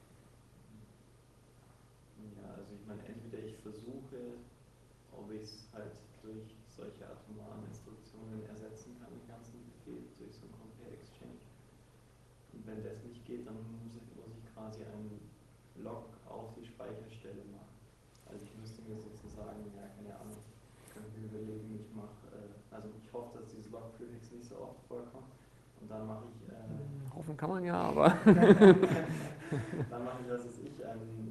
Ja, also ich meine, entweder ich versuche, ob ich es halt durch solche atomaren Instruktionen ersetzen kann, den ganzen Befehl durch so ein Compare Exchange. Und wenn das nicht geht, dann muss ich quasi einen Log auf die Speicherstelle machen. Also ich müsste mir sozusagen, ja, keine Ahnung, kann ich mir überlegen, ich mache, also ich hoffe, dass dieses Log-Prefix nicht so oft vorkommt. Und dann mache ich Hoffen kann man ja, aber Dann mache ich das, was ich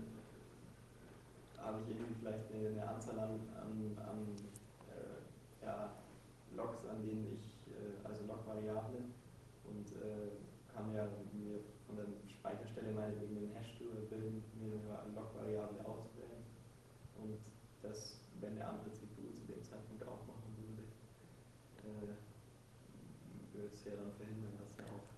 habe ich irgendwie vielleicht eine Anzahl an ja, Logs, an denen ich, also Log-Variablen, und kann ja mir von der Speicherstelle meinetwegen den Hash bilden, mir eine Log-Variable auswählen und das, wenn der andere CPU zu dem Zeitpunkt auch machen würde, würde es ja dann verhindern, dass er auch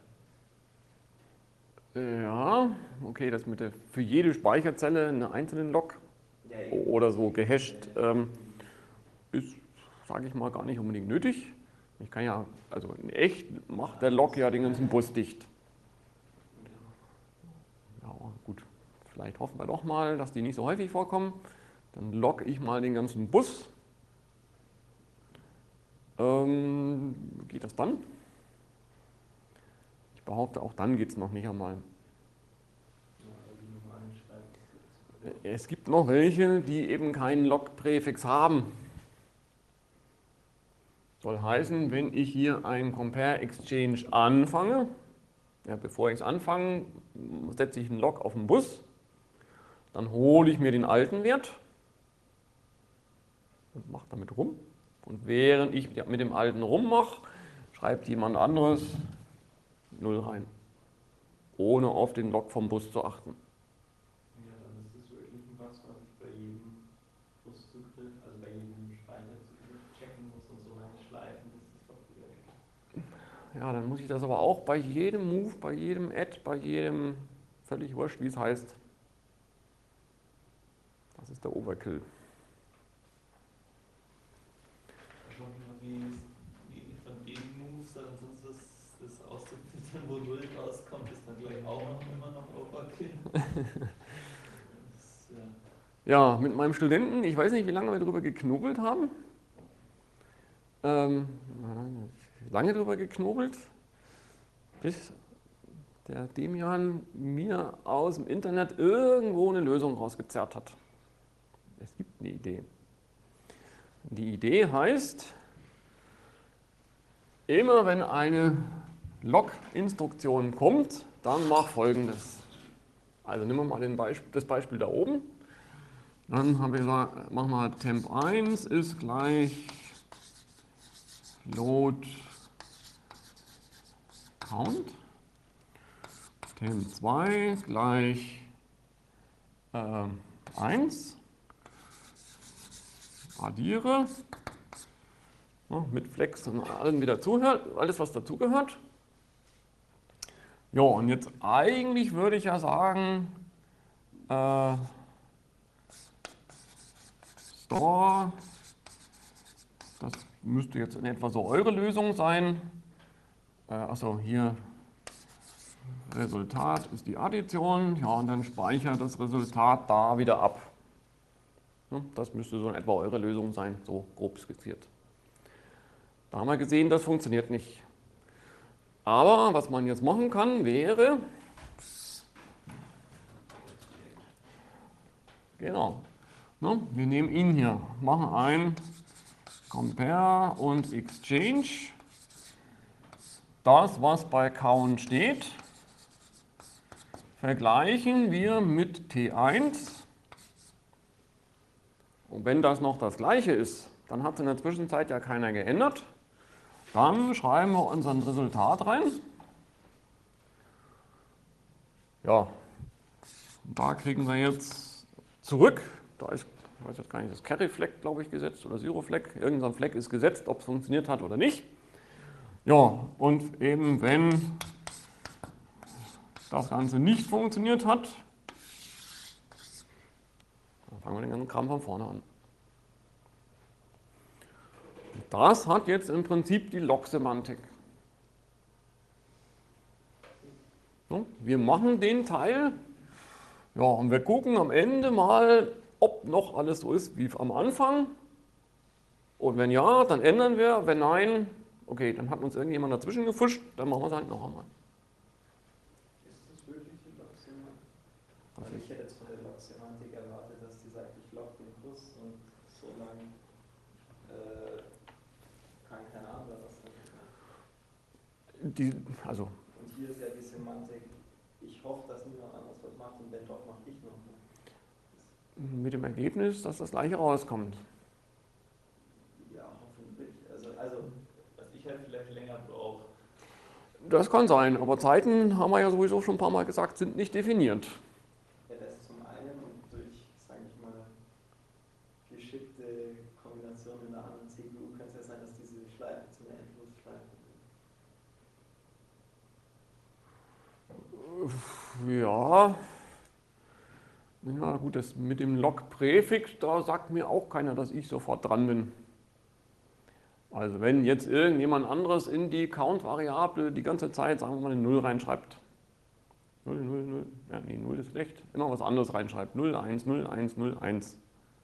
schreibt. ja, okay, das mit der für jede Speicherzelle einen einzelnen Log Ja, eben. oder so gehasht ist, sage ich mal, gar nicht unbedingt nötig. Ich kann ja, also in echt macht der Log ja den ganzen Bus dicht. Ja, gut, vielleicht hoffen wir doch mal, dass die nicht so häufig vorkommen. Dann logge ich mal den ganzen Bus. Geht das dann? Ich behaupte, auch dann geht es noch nicht einmal. Es gibt noch welche, die eben keinen Log-Präfix haben. Soll heißen, wenn ich hier ein Compare Exchange anfange, ja, bevor ich es anfange, setze ich einen Log auf den Bus, dann hole ich mir den alten Wert und mache damit rum. Und während ich mit dem alten rummache, schreibt jemand anderes 0 rein, ohne auf den Log vom Bus zu achten. Ja, dann ist es wirklich ein was, was ich bei jedem Buszugriff, also bei jedem Speicherzugriff checken muss und so lange schleifen, bis das doch wieder weg ist. Ja, dann muss ich das aber auch bei jedem Move, bei jedem Add, bei jedem, völlig wurscht, wie es heißt. Das ist der Overkill. Wie von den Moves dann sonst das auszufiltern, wo 0 rauskommt, ist dann gleich auch immer noch Overkill. Ja, mit meinem Studenten, ich weiß nicht, wie lange wir darüber geknobelt haben. Lange darüber geknobelt, bis der Demian mir aus dem Internet irgendwo eine Lösung rausgezerrt hat. Es gibt eine Idee. Die Idee heißt, immer wenn eine Log-Instruktion kommt, dann mach Folgendes. Also nehmen wir mal das Beispiel da oben. Dann haben wir gesagt, machen wir temp 1 ist gleich load count. Temp 2 gleich 1. Addiere. Ja, mit Flex und allem, wie dazugehört, alles was dazugehört. Ja, und jetzt eigentlich würde ich ja sagen, Store, das müsste jetzt in etwa so eure Lösung sein. Achso, hier Resultat ist die Addition, ja, und dann speichere das Resultat da wieder ab. Ja, das müsste so in etwa eure Lösung sein, so grob skizziert. Da haben wir gesehen, das funktioniert nicht. Aber was man jetzt machen kann, wäre, genau, ne, wir nehmen ihn hier, machen ein Compare und Exchange. Das, was bei Count steht, vergleichen wir mit T1. Und wenn das noch das gleiche ist, dann hat es in der Zwischenzeit ja keiner geändert. Dann schreiben wir unseren Resultat rein. Ja, da kriegen wir jetzt zurück, da ist, ich weiß jetzt gar nicht, das Carry-Flag, glaube ich, gesetzt oder Zero-Flag. Irgendein Flag ist gesetzt, ob es funktioniert hat oder nicht. Ja, und eben wenn das Ganze nicht funktioniert hat, dann fangen wir den ganzen Kram von vorne an. Das hat jetzt im Prinzip die Log-Semantik. So, wir machen den Teil, ja, und wir gucken am Ende mal, ob noch alles so ist wie am Anfang. Und wenn ja, dann ändern wir. Wenn nein, okay, dann hat uns irgendjemand dazwischen gefuscht, dann machen wir es halt noch einmal. Ist das wirklich die Log-Semantik? Also ich hätte jetzt von der Log-Semantik erwartet, dass die sagt, ich log den Bus und so lange kann kein anderer was damit machen. Also Und hier ist ja die Semantik, ich hoffe, dass niemand anders was macht und wenn doch, mache ich noch. Mit dem Ergebnis, dass das gleiche rauskommt. Ja, hoffentlich. Also was ich halt vielleicht länger brauche. Das kann sein, aber Zeiten, haben wir ja sowieso schon ein paar Mal gesagt, sind nicht definiert. Ja, das zum einen und durch, sage ich mal, geschickte Kombination mit einer anderen CPU kann es ja sein, dass diese Schleife zu einer Endlosschleife wird. Ja. Ja, gut, das mit dem Log-Präfix, da sagt mir auch keiner, dass ich sofort dran bin. Also wenn jetzt irgendjemand anderes in die Count-Variable die ganze Zeit, sagen wir mal, eine 0 reinschreibt. 0, 0, 0. Ja, nee, 0 ist schlecht. Immer was anderes reinschreibt. 0, 1, 0, 1, 0, 1.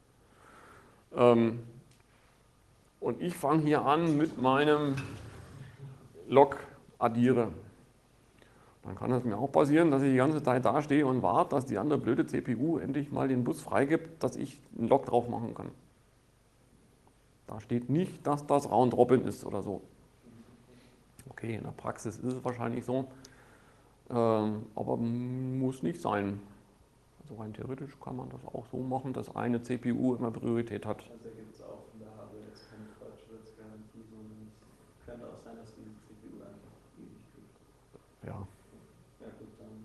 Und ich fange hier an mit meinem Log addiere. Dann kann es mir auch passieren, dass ich die ganze Zeit da stehe und warte, dass die andere blöde CPU endlich mal den Bus freigibt, dass ich einen Log drauf machen kann. Da steht nicht, dass das Round Robin ist oder so. Okay, in der Praxis ist es wahrscheinlich so, aber muss nicht sein. Also rein theoretisch kann man das auch so machen, dass eine CPU immer Priorität hat. Also da gibt es auch in der Hardware jetzt keine Fortschrittsgarantie, sondern es könnte auch sein, dass die CPU einfach ewig tut. Ja. Ja gut, dann.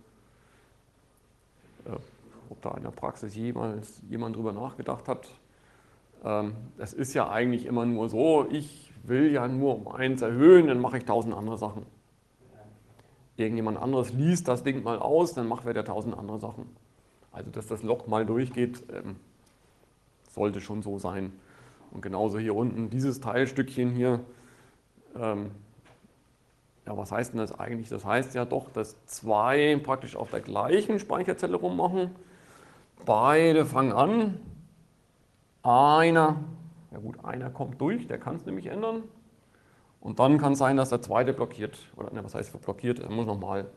Ob da in der Praxis jemals jemand drüber nachgedacht hat. Es ist ja eigentlich immer nur so, ich will ja nur um 1 erhöhen, dann mache ich 1000 andere Sachen. Irgendjemand anderes liest das Ding mal aus, dann macht er 1000 andere Sachen. Also dass das Log mal durchgeht, sollte schon so sein. Und genauso hier unten, dieses Teilstückchen hier, ja, was heißt denn das eigentlich? Das heißt ja doch, dass zwei praktisch auf der gleichen Speicherzelle rummachen. Beide fangen an. Einer, ja gut, einer kommt durch, der kann es nämlich ändern. Und dann kann es sein, dass der zweite blockiert. Oder ne, was heißt blockiert? Er muss nochmal.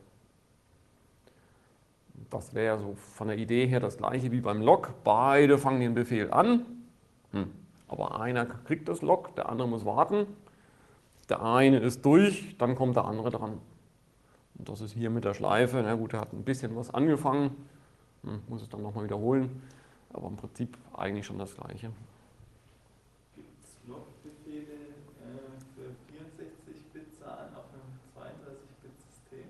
Das wäre so von der Idee her das gleiche wie beim Log. Beide fangen den Befehl an. Aber einer kriegt das Log, der andere muss warten. Der eine ist durch, dann kommt der andere dran. Und das ist hier mit der Schleife. Na gut, er hat ein bisschen was angefangen, muss es dann nochmal wiederholen. Aber im Prinzip eigentlich schon das Gleiche. Gibt es Logbefehle für 64-Bit-Zahlen auf einem 32-Bit-System?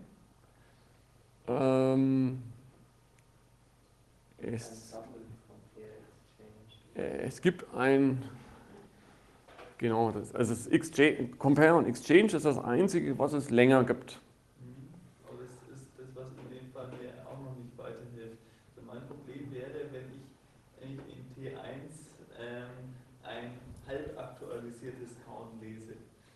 Es gibt ein, genau, also das Exchange, Compare und Exchange ist das einzige, was es länger gibt. Aber das ist das, was in dem Fall mir auch noch nicht weiterhilft. Also mein Problem wäre, wenn ich in T1 ein halb aktualisiertes Count lese.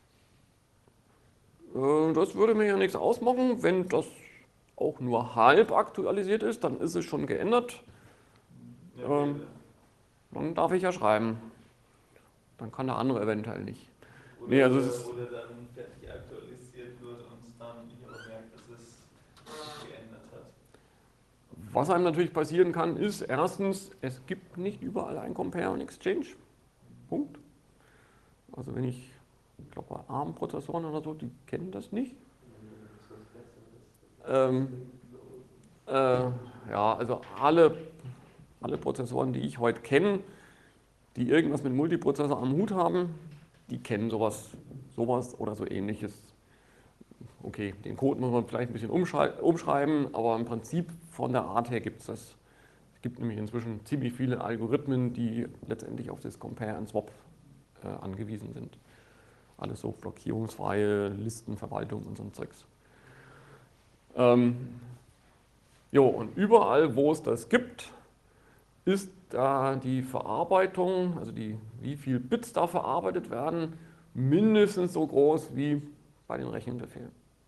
Das würde mir ja nichts ausmachen. Wenn das auch nur halb aktualisiert ist, dann ist es schon geändert. Ja, Dann darf ich ja schreiben. Dann kann der andere eventuell nicht. oder, Nee, also es ist, oder dann fertig aktualisiert wird und dann ich aber merke, dass es sich geändert hat. was einem natürlich passieren kann, ist erstens, es gibt nicht überall ein Compare und Exchange. Punkt. Also wenn ich glaube bei ARM-Prozessoren oder so, die kennen das nicht. Ja, also alle Prozessoren, die ich heute kenne, die irgendwas mit Multiprozessor am Hut haben, die kennen sowas oder so ähnliches. Okay, den Code muss man vielleicht ein bisschen umschreiben, aber im Prinzip von der Art her gibt es das. Es gibt nämlich inzwischen ziemlich viele Algorithmen, die letztendlich auf das Compare and Swap angewiesen sind. Alles so blockierungsfreie Listenverwaltung und so ein Zeugs. Jo, und überall, wo es das gibt, ist da die Verarbeitung, also wie viel Bits da verarbeitet werden, mindestens so groß wie bei den Rechenbefehlen.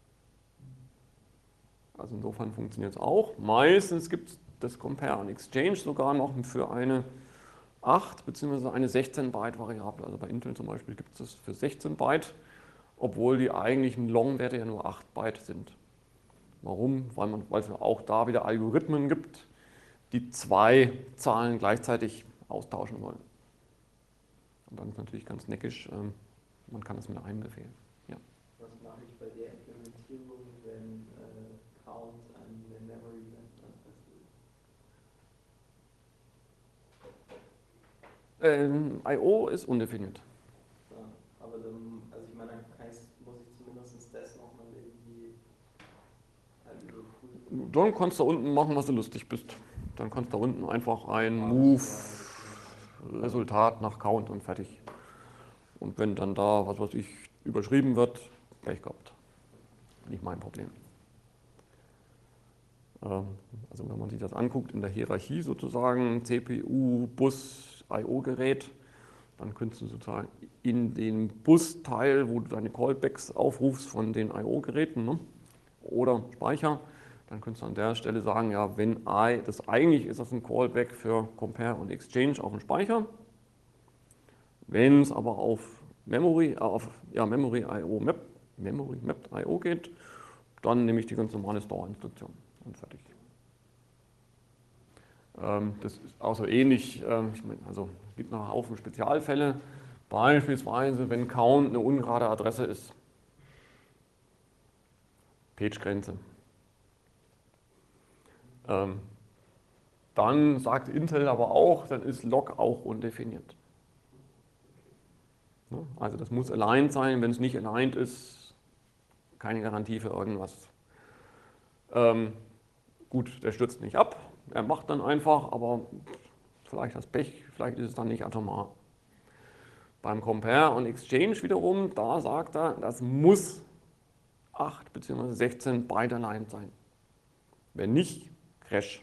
Also insofern funktioniert es auch. Meistens gibt es das Compare and Exchange sogar noch für eine 8 bzw. eine 16 Byte Variable. Also bei Intel zum Beispiel gibt es das für 16 Byte, obwohl die eigentlichen Long-Werte ja nur 8 Byte sind. Warum? Weil es auch da wieder Algorithmen gibt, die zwei Zahlen gleichzeitig austauschen wollen. Und dann ist natürlich ganz neckisch, man kann das mit einem Befehl. Ja. Was mache ich bei der Implementierung, wenn I.O. ist undefiniert. Ja, aber dann, also ich meine, dann muss ich zumindest das nochmal irgendwie halt überprüfen. Dann kannst du da unten machen, was du lustig bist. Dann kannst du da unten einfach ein Move-Resultat nach Count und fertig. Und wenn dann da, was weiß ich, überschrieben wird, Pech gehabt. Nicht mein Problem. Also wenn man sich das anguckt in der Hierarchie sozusagen, CPU, Bus, I.O.-Gerät, dann könntest du sozusagen in den Bus-Teil, wo du deine Callbacks aufrufst von den I.O.-Geräten, ne, oder Speicher, dann könntest du an der Stelle sagen, ja, wenn eigentlich ist das ein Callback für Compare und Exchange auf den Speicher. Wenn es aber auf Memory I.O. Memory Mapped I.O. geht, dann nehme ich die ganz normale Store-Instruktion und fertig. Das ist auch so ähnlich, also es gibt noch einen Haufen Spezialfälle, beispielsweise wenn Count eine ungerade Adresse ist. Page-Grenze. Dann sagt Intel aber auch, dann ist Log auch undefiniert. Also das muss aligned sein, wenn es nicht aligned ist, keine Garantie für irgendwas. Gut, der stürzt nicht ab, er macht dann einfach, aber vielleicht das Pech, vielleicht ist es dann nicht atomar. Beim Compare und Exchange wiederum, da sagt er, das muss 8 bzw. 16 beide aligned sein. Wenn nicht, Crash.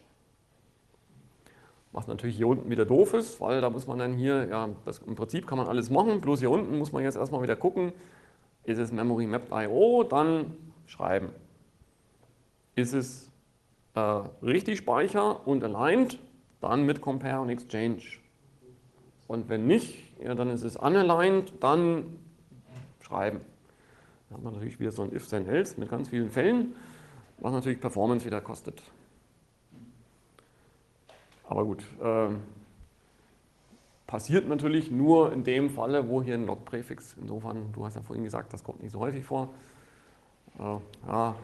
Was natürlich hier unten wieder doof ist, weil da muss man dann hier, ja, im Prinzip kann man alles machen, bloß hier unten muss man jetzt erstmal wieder gucken, ist es Memory Mapped I.O., dann schreiben. Ist es richtig Speicher und aligned, dann mit Compare und Exchange. Und wenn nicht, ja, dann ist es unaligned, dann schreiben. Da hat man natürlich wieder so ein If, Then, Else mit ganz vielen Fällen, was natürlich Performance wieder kostet. Aber gut, passiert natürlich nur in dem Falle, wo hier ein Log-Präfix, insofern, du hast ja vorhin gesagt, das kommt nicht so häufig vor. Ja.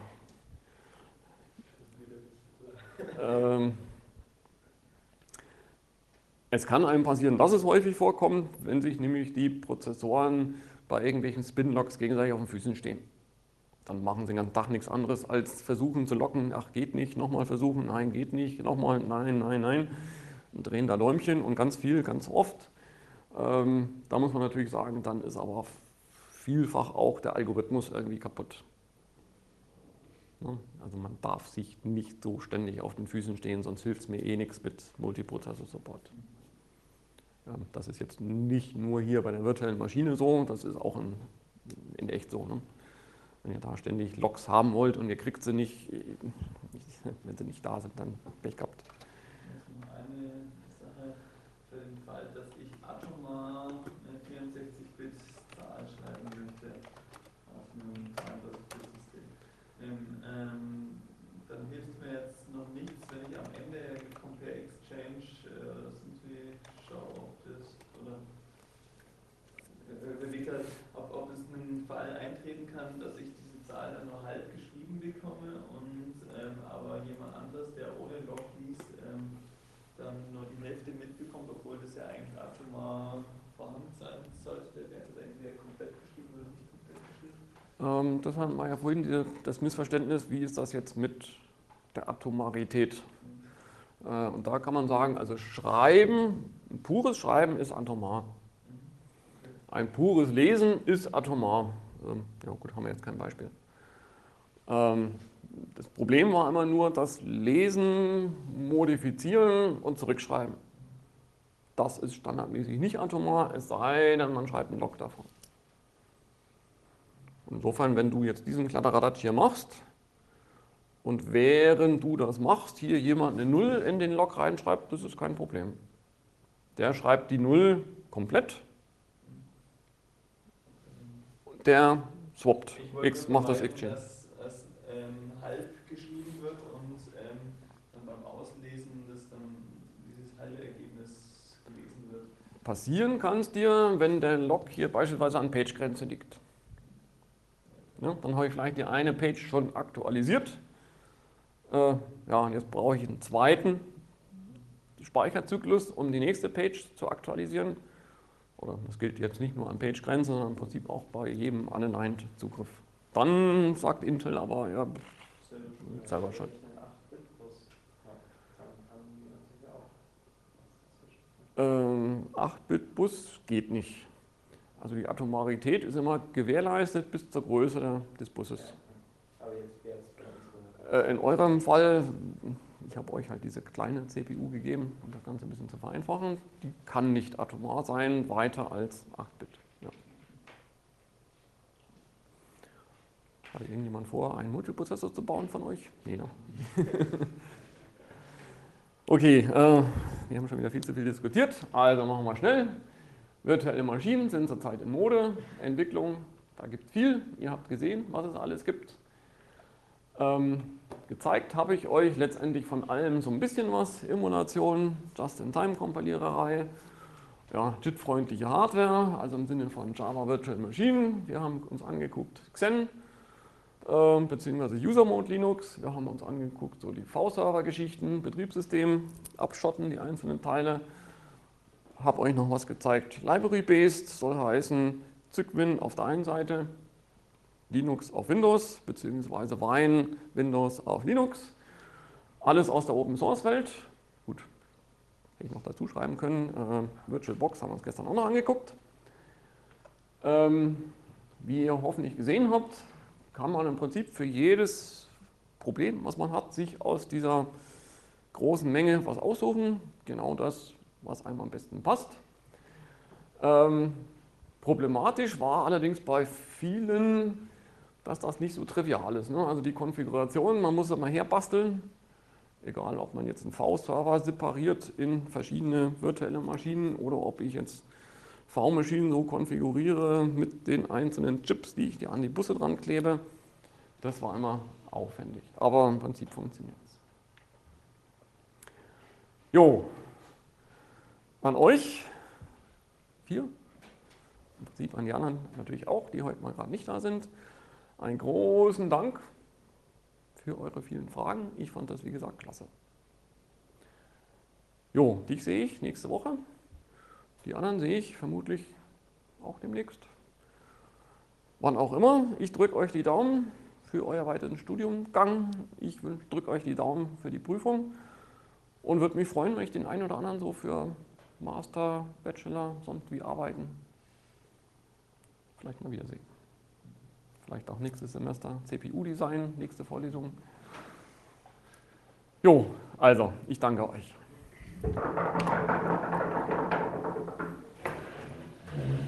Es kann einem passieren, dass es häufig vorkommt, wenn sich nämlich die Prozessoren bei irgendwelchen Spin-Logs gegenseitig auf den Füßen stehen. Dann machen sie den ganzen Tag nichts anderes als versuchen zu locken, ach geht nicht, nochmal versuchen, nein geht nicht, nochmal, nein, nein, nein. Und drehen da Däumchen und ganz viel, ganz oft. Da muss man natürlich sagen, dann ist aber vielfach auch der Algorithmus irgendwie kaputt. Also man darf sich nicht so ständig auf den Füßen stehen, sonst hilft es mir eh nichts mit Multiprozessor-Support. Das ist jetzt nicht nur hier bei der virtuellen Maschine so, das ist auch in echt so. Ne? Wenn ihr da ständig Logs haben wollt und ihr kriegt sie nicht, wenn sie nicht da sind, dann Pech gehabt. Eine Sache für den Fall, dass ich atomar eine 64-Bit-Zahl schreiben möchte auf einem 32-Bit-System. Dann hilft mir jetzt noch nichts, wenn ich am Ende Compare Exchange schaue, ob das oder überlegt halt, ob es einen Fall eintreten kann, dass ich diese Zahl dann nur halb geschrieben bekomme und aber jemand anders, der ohne Log liest, dann nur die Hälfte mitbekommt, obwohl das ja eigentlich atomar vorhanden sein sollte. Der wäre dann entweder komplett geschrieben oder nicht komplett geschrieben. Das war ja vorhin das Missverständnis, wie ist das jetzt mit der Atomarität? Und da kann man sagen, also Schreiben, ein pures Schreiben ist atomar. Ein pures Lesen ist atomar. Ja gut, haben wir jetzt kein Beispiel. Das Problem war immer nur das Lesen, Modifizieren und Zurückschreiben. Das ist standardmäßig nicht atomar, es sei denn, man schreibt einen Log davon. Insofern, wenn du jetzt diesen Kladderadatsch hier machst und während du das machst, hier jemand eine 0 in den Log reinschreibt, das ist kein Problem. Der schreibt die 0 komplett. Der swappt. X macht das Exchange. Dass es halb geschrieben wird und dann beim Auslesen dann dieses halbe Ergebnis gelesen wird. Passieren kann es dir, wenn der Log hier beispielsweise an Page-Grenze liegt. Ja, dann habe ich vielleicht die eine Page schon aktualisiert. Ja, und jetzt brauche ich einen zweiten Speicherzyklus, um die nächste Page zu aktualisieren. Oder das gilt jetzt nicht nur an Page-Grenzen, sondern im Prinzip auch bei jedem unaligned Zugriff. Dann sagt Intel aber, ja, selber schon. 8-Bit-Bus geht nicht. Also die Atomarität ist immer gewährleistet bis zur Größe des Busses. Aber jetzt wäre es In eurem Fall, ich habe euch halt diese kleine CPU gegeben, um das Ganze ein bisschen zu vereinfachen, die kann nicht atomar sein, weiter als 8-Bit. Ja. Hat irgendjemand vor, einen Multiprozessor zu bauen von euch? Nee, ne? Okay, wir haben schon wieder viel zu viel diskutiert, also machen wir schnell. Virtuelle Maschinen sind zurzeit in Mode, Entwicklung, da gibt es viel. Ihr habt gesehen, was es alles gibt. Gezeigt habe ich euch letztendlich von allem so ein bisschen was. Emulation, Just-in-Time-Kompiliererei, ja, JIT-freundliche Hardware, also im Sinne von Java Virtual Machine. Wir haben uns angeguckt Xen, beziehungsweise User Mode Linux. Wir haben uns angeguckt so die V-Server-Geschichten, Betriebssystem, abschotten die einzelnen Teile. Habe euch noch was gezeigt. Library-based soll heißen Cygwin auf der einen Seite, Linux auf Windows, beziehungsweise Wine, Windows auf Linux. Alles aus der Open-Source-Welt. Gut, hätte ich noch dazu schreiben können. VirtualBox haben wir uns gestern auch noch angeguckt. Wie ihr hoffentlich gesehen habt, kann man im Prinzip für jedes Problem, was man hat, sich aus dieser großen Menge was aussuchen. Genau das, was einem am besten passt. Problematisch war allerdings bei vielen, dass das nicht so trivial ist. Ne? Also die Konfiguration, man muss das mal herbasteln, egal ob man jetzt einen V-Server separiert in verschiedene virtuelle Maschinen oder ob ich jetzt V-Maschinen so konfiguriere mit den einzelnen Chips, die ich an die Busse dran klebe. Das war immer aufwendig, aber im Prinzip funktioniert es. Jo, an euch 4, im Prinzip an die anderen natürlich auch, die heute mal gerade nicht da sind. Einen großen Dank für eure vielen Fragen. Ich fand das, wie gesagt, klasse. Jo, dich sehe ich nächste Woche. Die anderen sehe ich vermutlich auch demnächst. Wann auch immer. Ich drücke euch die Daumen für euer weiteren Studiumgang. Ich drücke euch die Daumen für die Prüfung und würde mich freuen, wenn ich den einen oder anderen so für Master, Bachelor, sonst wie arbeiten vielleicht mal wiedersehen. Vielleicht auch nächstes Semester CPU-Design, nächste Vorlesung. Jo, also, ich danke euch.